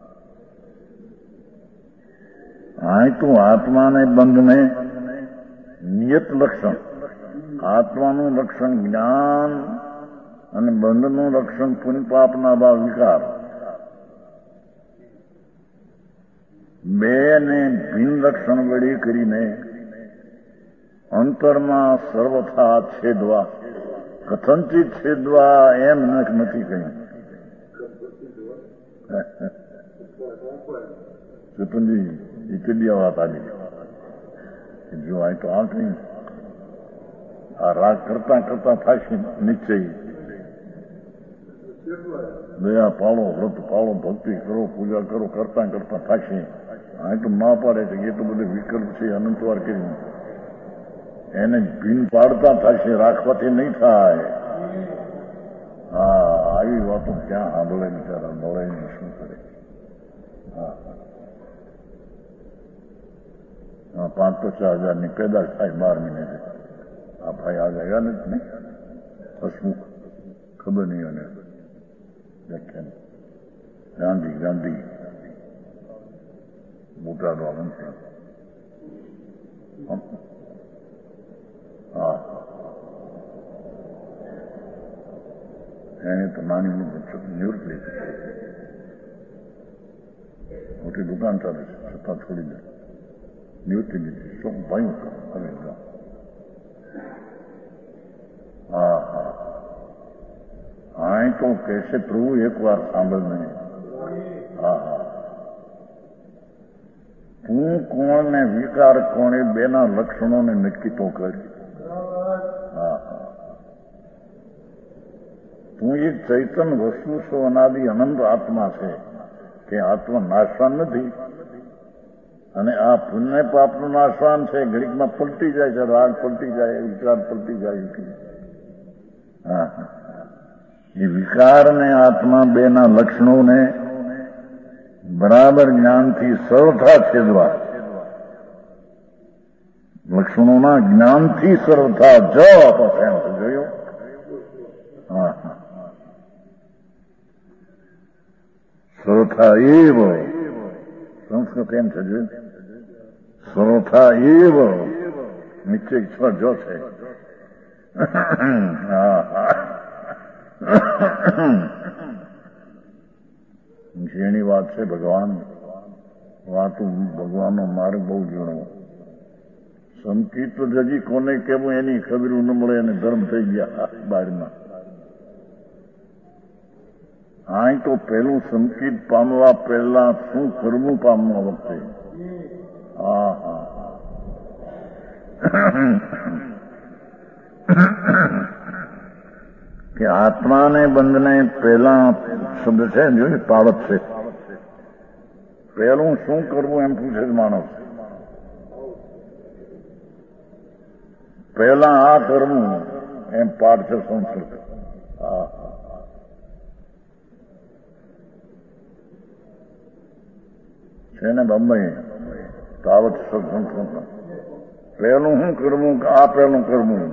હા તો આત્માને બંધને નિયત લક્ષણ. આત્માનું લક્ષણ જ્ઞાન અને બંધનું લક્ષણ પુણ્ય પાપના ભાવ વિકાર. બે ને ભિન્ન લક્ષણ વળી કરીને અંતરમાં સર્વથા છેદવા. કથનથી છેદવા એમ નથી કહ્યું. ચેતનજી એ કેટલી વાત આવી જો અહીં તો આ કઈ આ રાગ કરતા કરતા થશે નિશ્ચય. દયા પાળો, વ્રત પાળો, ભક્તિ કરો, પૂજા કરો, કરતા કરતા થશે. અહીં તો ના પાડે છે એટલું બધું વિકલ્પ છે અનંતવાર કર્યું. એને ભીન પાડતા થશે, રાખવાથી નહીં થાય. હા આવી વાતો ક્યાં સાંભળે બિચારા મળે શું કરે. હા 5-50 હજારની પેદાશ થાય 12 મહિને. આ ભાઈ આ ગયા નથી ને હસમુખ ખબર નહીં. અને વ્યાખ્યાન ગાંધી મોટા ડોલન છે. હા એને તો નાની નિવૃત્ત લીધી. મોટી દુકાન ચાલે છે છતાં છોડી દે નિવૃત્તિ લીધી. શું ભાઈ હવે હા હા હા તો કહેશે પ્રભુ એક વાર સાંભળ નહીં. હા હા તું કોણ ને વિકાર કોણ એ બેના લક્ષણોને નક્કી તો કરી. હા હા તું એક ચૈતન વસ્તુ છો, અનાદિ અનંત આત્મા છે કે આત્મા નાશવાન નથી. અને આ પુણ્ય પાપનું નાશવાન છે. ઘડીકમાં પલટી જાય છે, રાગ પલટી જાય, વિકાર પલટી જાય. હા એ વિકાર ને આત્મા બેના લક્ષણોને બરાબર જ્ઞાનથી સરળતા છેદવા. લક્ષણોના જ્ઞાનથી સરળતા જો એમ જોયું. હા હા સરળતા એવ સંસ્કૃત એમ છે જોયું. સર્વથા એવ નિશ્ચય ઈશ્વર જો છે. જેની વાત છે ભગવાન વાતું ભગવાનનો માર્ગ બહુ ઝીણો. સંકિત હજી કોને કેવું એની ખબર ન મળે અને ધર્મ થઈ ગયા બહારના. આ તો પેલું સંકિત પામવા પહેલા શું કરવું પામવા વખતે કે આત્માને બંધને પહેલા શબ્દ છે જોયું પાવત છે. પહેલું શું કરવું એમ પૂછે છે માણસ. પહેલા આ કરવું એમ પાઠ છે સંસ્કૃત. છે ને બંબઈ તાવત સંસ્કૃત. પહેલું શું કરવું કે આ પહેલું કરવું.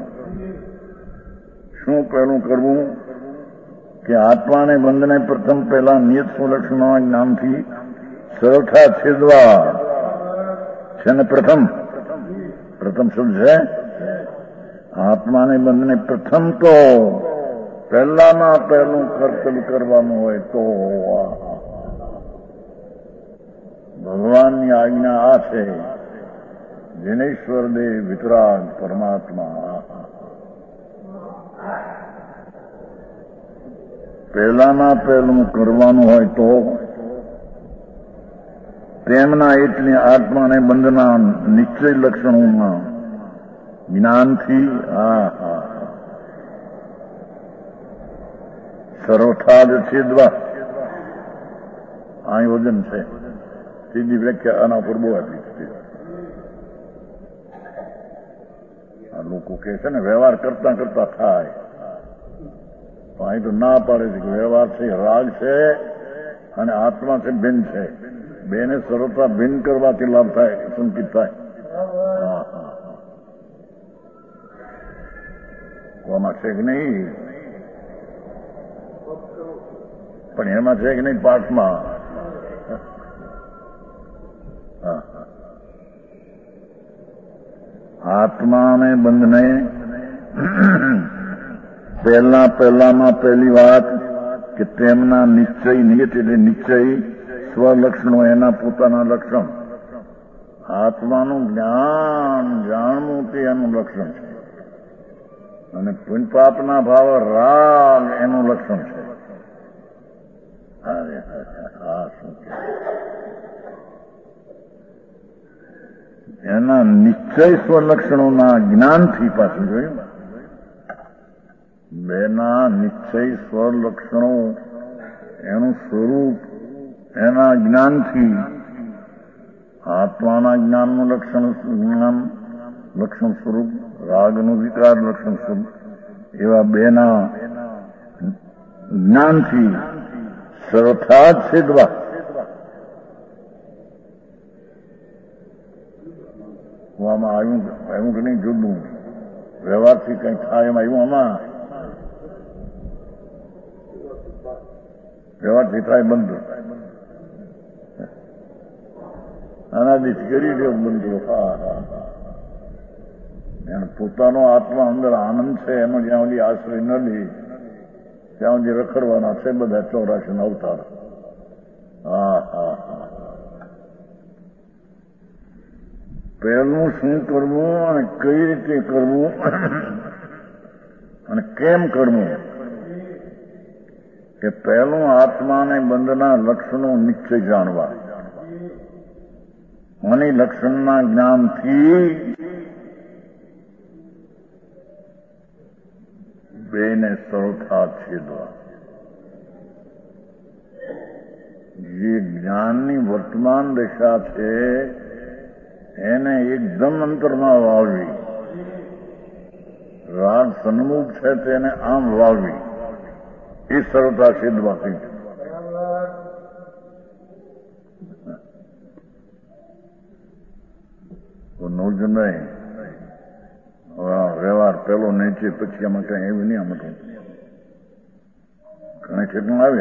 શું પહેલું કરવું કે આત્માને બંધને પ્રથમ પહેલા નિયત સુલક્ષણો જ્ઞાનથી સરળતા છેદવા છે ને પ્રથમ શબ્દ છે. આત્માને બંધને પ્રથમ તો પહેલામાં પહેલું કર્તવ્ય કરવાનું હોય તો ભગવાનની આજ્ઞા આ છે. જિનેશ્વર દેવ વિતરાગ પરમાત્મા પહેલામાં પહેલું કરવાનું હોય તો તેમના એટલે આત્માને બંધના નિશ્ચય લક્ષણોમાં જ્ઞાનથી સર્વથા જ છેદવા આયોજન છે. સીધી વ્યાખ્યા આના પર બહુ આપી છે. આ લોકો કહે છે ને વ્યવહાર કરતા કરતા થાય. અહીં તો ના પાડે છે કે વ્યવહાર છે રાગ છે અને આત્મા છે ભિન્ન છે. બેને સરળતા ભિન્ન કરવાથી લાભ થાય સંકિત થાય. કોમાં છે કે નહીં પણ એમાં છે કે નહીં પાઠમાં આત્માને બંધને પહેલામાં પહેલી વાત કે તેમના નિશ્ચય નિયત એટલે નિશ્ચય સ્વલક્ષણો એના પોતાના લક્ષણ. આત્માનું જ્ઞાન જાણવું તે એનું લક્ષણ છે અને પુણ્યપાપના ભાવ રાગ એનું લક્ષણ છે. શું એના નિશ્ચય સ્વલક્ષણોના જ્ઞાનથી પાછું જોયું. બેના નિશ્ચય સ્વલક્ષણો એનું સ્વરૂપ એના જ્ઞાનથી આત્માના જ્ઞાનનું લક્ષણ સ્વરૂપ રાગનું વિકાર લક્ષણ સ્વરૂપ એવા બેના જ્ઞાનથી સરળતા જ છેદવા. આમાં આવ્યું કે નહીં જુદું વ્યવહારથી કઈ થાય એમ આવ્યું. આમાં વ્યવહારથી થાય બંધ. આનાથી કરી દે બંધ. એને પોતાનો આત્મા અંદર આનંદ છે એનો જ્યાં સુધી આશ્રય ન લે ત્યાં સુધી રખડવાના છે બધા 84 અવતાર. પહેલું શું કરવું અને કઈ રીતે કરવું અને કેમ કરવું કે પહેલું આત્માને બંધના લક્ષણો નિશ્ચય જાણવા અને લક્ષણના જ્ઞાનથી બેને સરળતા છેદવા. જે જ્ઞાનની વર્તમાન દશા છે એને એકદમ અંતરમાં વાળવી. રાગ સન્મુખ છે તેને આમ વાળવી. એ સરળતા છેદવાથી નોંધ નહીં. વ્યવહાર પેલો નીચે પછી આમાં કઈ એવું નહીં. આમાં ઘણા કેટલું આવે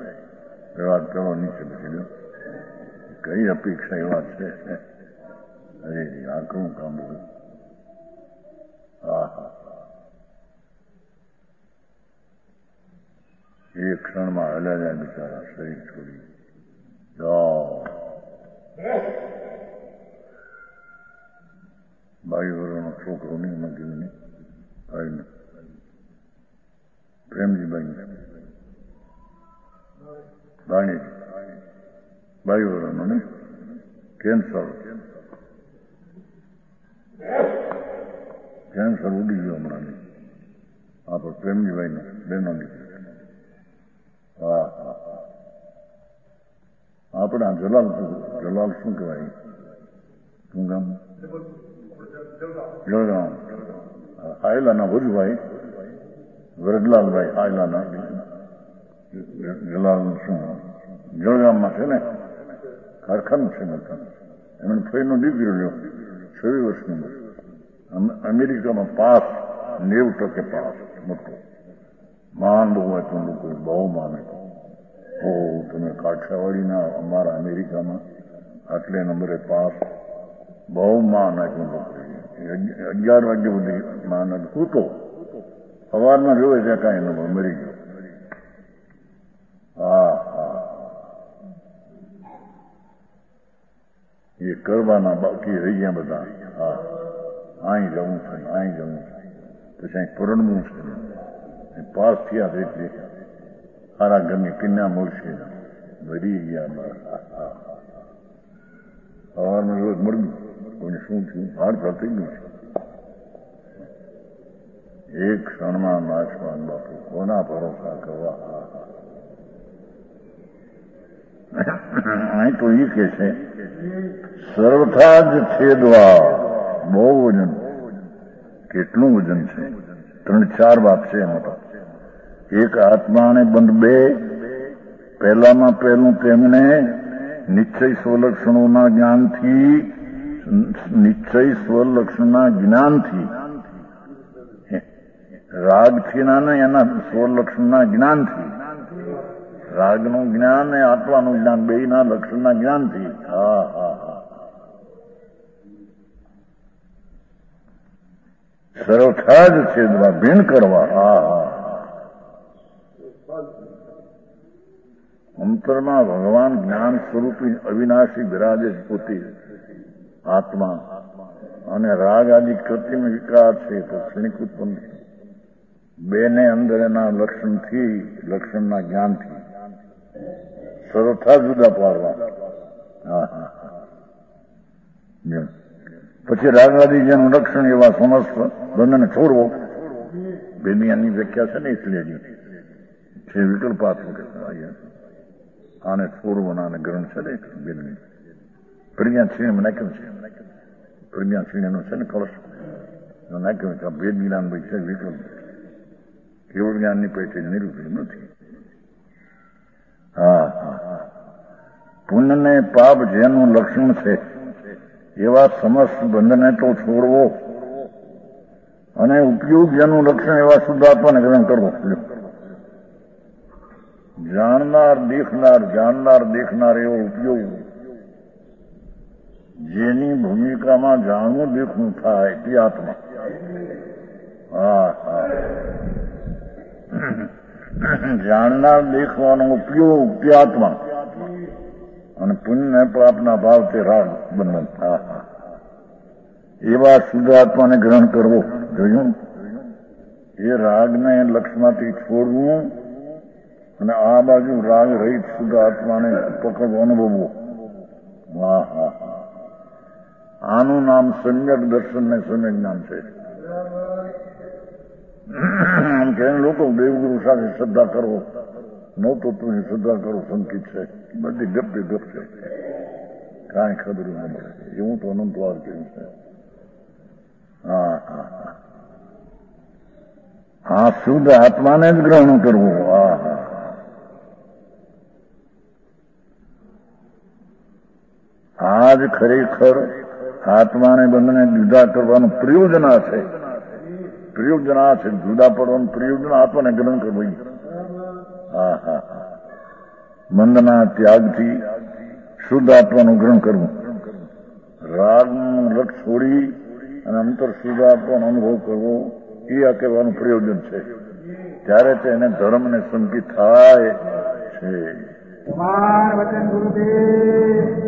વ્યવહાર પેલો નીચે પછી કઈ અપેક્ષા એવા છે. અરે આકરું કામ હોય. હા હા, એ ક્ષણમાં હલ્યા જાય બિચારા શરીર છોડી. બાઈ વર્ષનો છોકરો નહીં નથી ને ભાઈને પ્રેમજીભાઈ ભાણી બાઈ વર્ષનો ને કેન્સર ઉડી ગયો હમણાં નહીં. હા પણ પ્રેમજીભાઈને બેનો દીકરી. હા હા હા, આપણે જલાલ શું કહેવાય? શું ગામ? જળગામ. હાયલાના ભુજભાઈ વ્રજલાલભાઈ હાયલાના જલાલ શું જળગામમાં છે ને, કારખાનું છે ને. એમણે ફઈનો દીકરો લ્યો 26 વર્ષનો, અમેરિકામાં પાસ 90% પાસ, મોટો માન બહુ હતું લોકો, બહુ માને. ઓ તમે કાઠિયાવાડીના અમારા અમેરિકામાં આટલે નંબરે પાસ, બહુ માન આપ્યું લોકો. 11 વાગ્યા સુધી માન હતું તો સવારમાં જોવે ત્યાં કાંઈ નંબર મરી ગયો. હા હા, એ કરવાના બાકી રહી ગયા બધા. હા, અહીં જવું છે, અહીં જવું છે, પછી અહીં પરણવું છે. પાસ થયા છે એટલે સારા ઘરની કન્યા મળશે, મરી ગયા. સવારમાં રોજ મળ્યું, કોઈને શું થયું, હાડતા થઈ ગયું છે. એક ક્ષણમાં નાશવાન બાપુ, કોના ભરોસા કરવા? અહીં તો એ કે છે સર્વથા જ છેદવા. બહુ વજન. કેટલું વજન છે? 3-4 વાત છે એમાં. એક આત્માને બંધ બે. પહેલામાં પહેલું તેમને નિશ્ચય સ્વલક્ષણોના જ્ઞાનથી, નિશ્ચય સ્વલક્ષણના જ્ઞાનથી, રાગથી ના એના સ્વલક્ષણના જ્ઞાનથી, રાગનું જ્ઞાન અને આત્માનું જ્ઞાન, બેયના લક્ષણના જ્ઞાનથી. હા હા હા, સર્વથા જ છેદવા, ભીણ કરવા. હા હા, અંતરમાં ભગવાન જ્ઞાન સ્વરૂપી અવિનાશી બિરાજે પોતે આત્મા, અને રાગ આદિ કૃત્રિમ વિકાર છે તો ક્ષણિક ઉત્પન્ન. બેને અંદર એના લક્ષણથી, લક્ષણના જ્ઞાનથી સર્વથા જુદા પાડવા. હા હા, પછી રાગ આદિ જેનું લક્ષણ એવા સમસ્ત બંધને છોડવો. બેની વ્યાખ્યા છે ને એટલે છે વિકલ્પાત્મક. આને છોડવું આને ગ્રહણ છે ને બેનની પ્રજ્ઞા છીણ નાખ્યું છે. પ્રજ્ઞા છીણ એનું છે ને કળશ નાખ્યું છે. ભેદ જ્ઞાન ભાઈ છે વિકલ્પ, કેવળ જ્ઞાનની પૈસે નિરૂપિત નથી. હા હા, પુણ્ય ને પાપ જેનું લક્ષણ છે એવા સમસ્ત બંધને તો છોડવો, અને ઉપયોગ જેનું લક્ષણ એવા શુદ્ધાત્માને ગ્રહણ કરવો. જાણનાર દેખનાર, જાણનાર દેખનાર એવો ઉપયોગ, જેની ભૂમિકામાં જાણવું દેખવું થાય તે આત્મા. હા હા, જાણનાર દેખવાનો ઉપયોગ તે આત્મા, અને પુણ્ય પાપના ભાવ તે રાગ બંધન. હા હા, એવા શુદ્ધ આત્માને ગ્રહણ કરવો. જોયું, એ રાગને લક્ષમાંથી છોડવું અને આ બાજુ રાગ રહિત શુદ્ધ આત્માને પકડવો, અનુભવવો. હા હા હા, આનું નામ સમ્યક દર્શન ને સમ્યક જ્ઞાન છે. આમ કે લોકો દેવગુરુ સાથે શ્રદ્ધા કરવો, નવતત્વની શ્રદ્ધા કરો સંકિત છે, બધી ગપે ગપ છે, કાંઈ ખબર ન મળે. એવું તો અનંતવાર કેવું છે. હા હા હા, આ શુદ્ધ આત્માને જ ગ્રહણ કરવું. હા હા, આ જ ખરેખર આત્માને બંધને જુદા કરવાનું પ્રયોજન આ છે. પ્રયોજન આ છે, જુદા પડવાનું પ્રયોજન આત્માને ગ્રહણ કરવું. હા હા હા, બંધના ત્યાગથી શુદ્ધ આત્માનું ગ્રહણ કરવું. રાગનું લટ છોડી અને અંતર શુદ્ધાત્માનો અનુભવ કરવો એ આ કહેવાનું પ્રયોજન છે. ત્યારે તેને ધર્મને સંકિત થાય છે. વચન ગુરુદેવ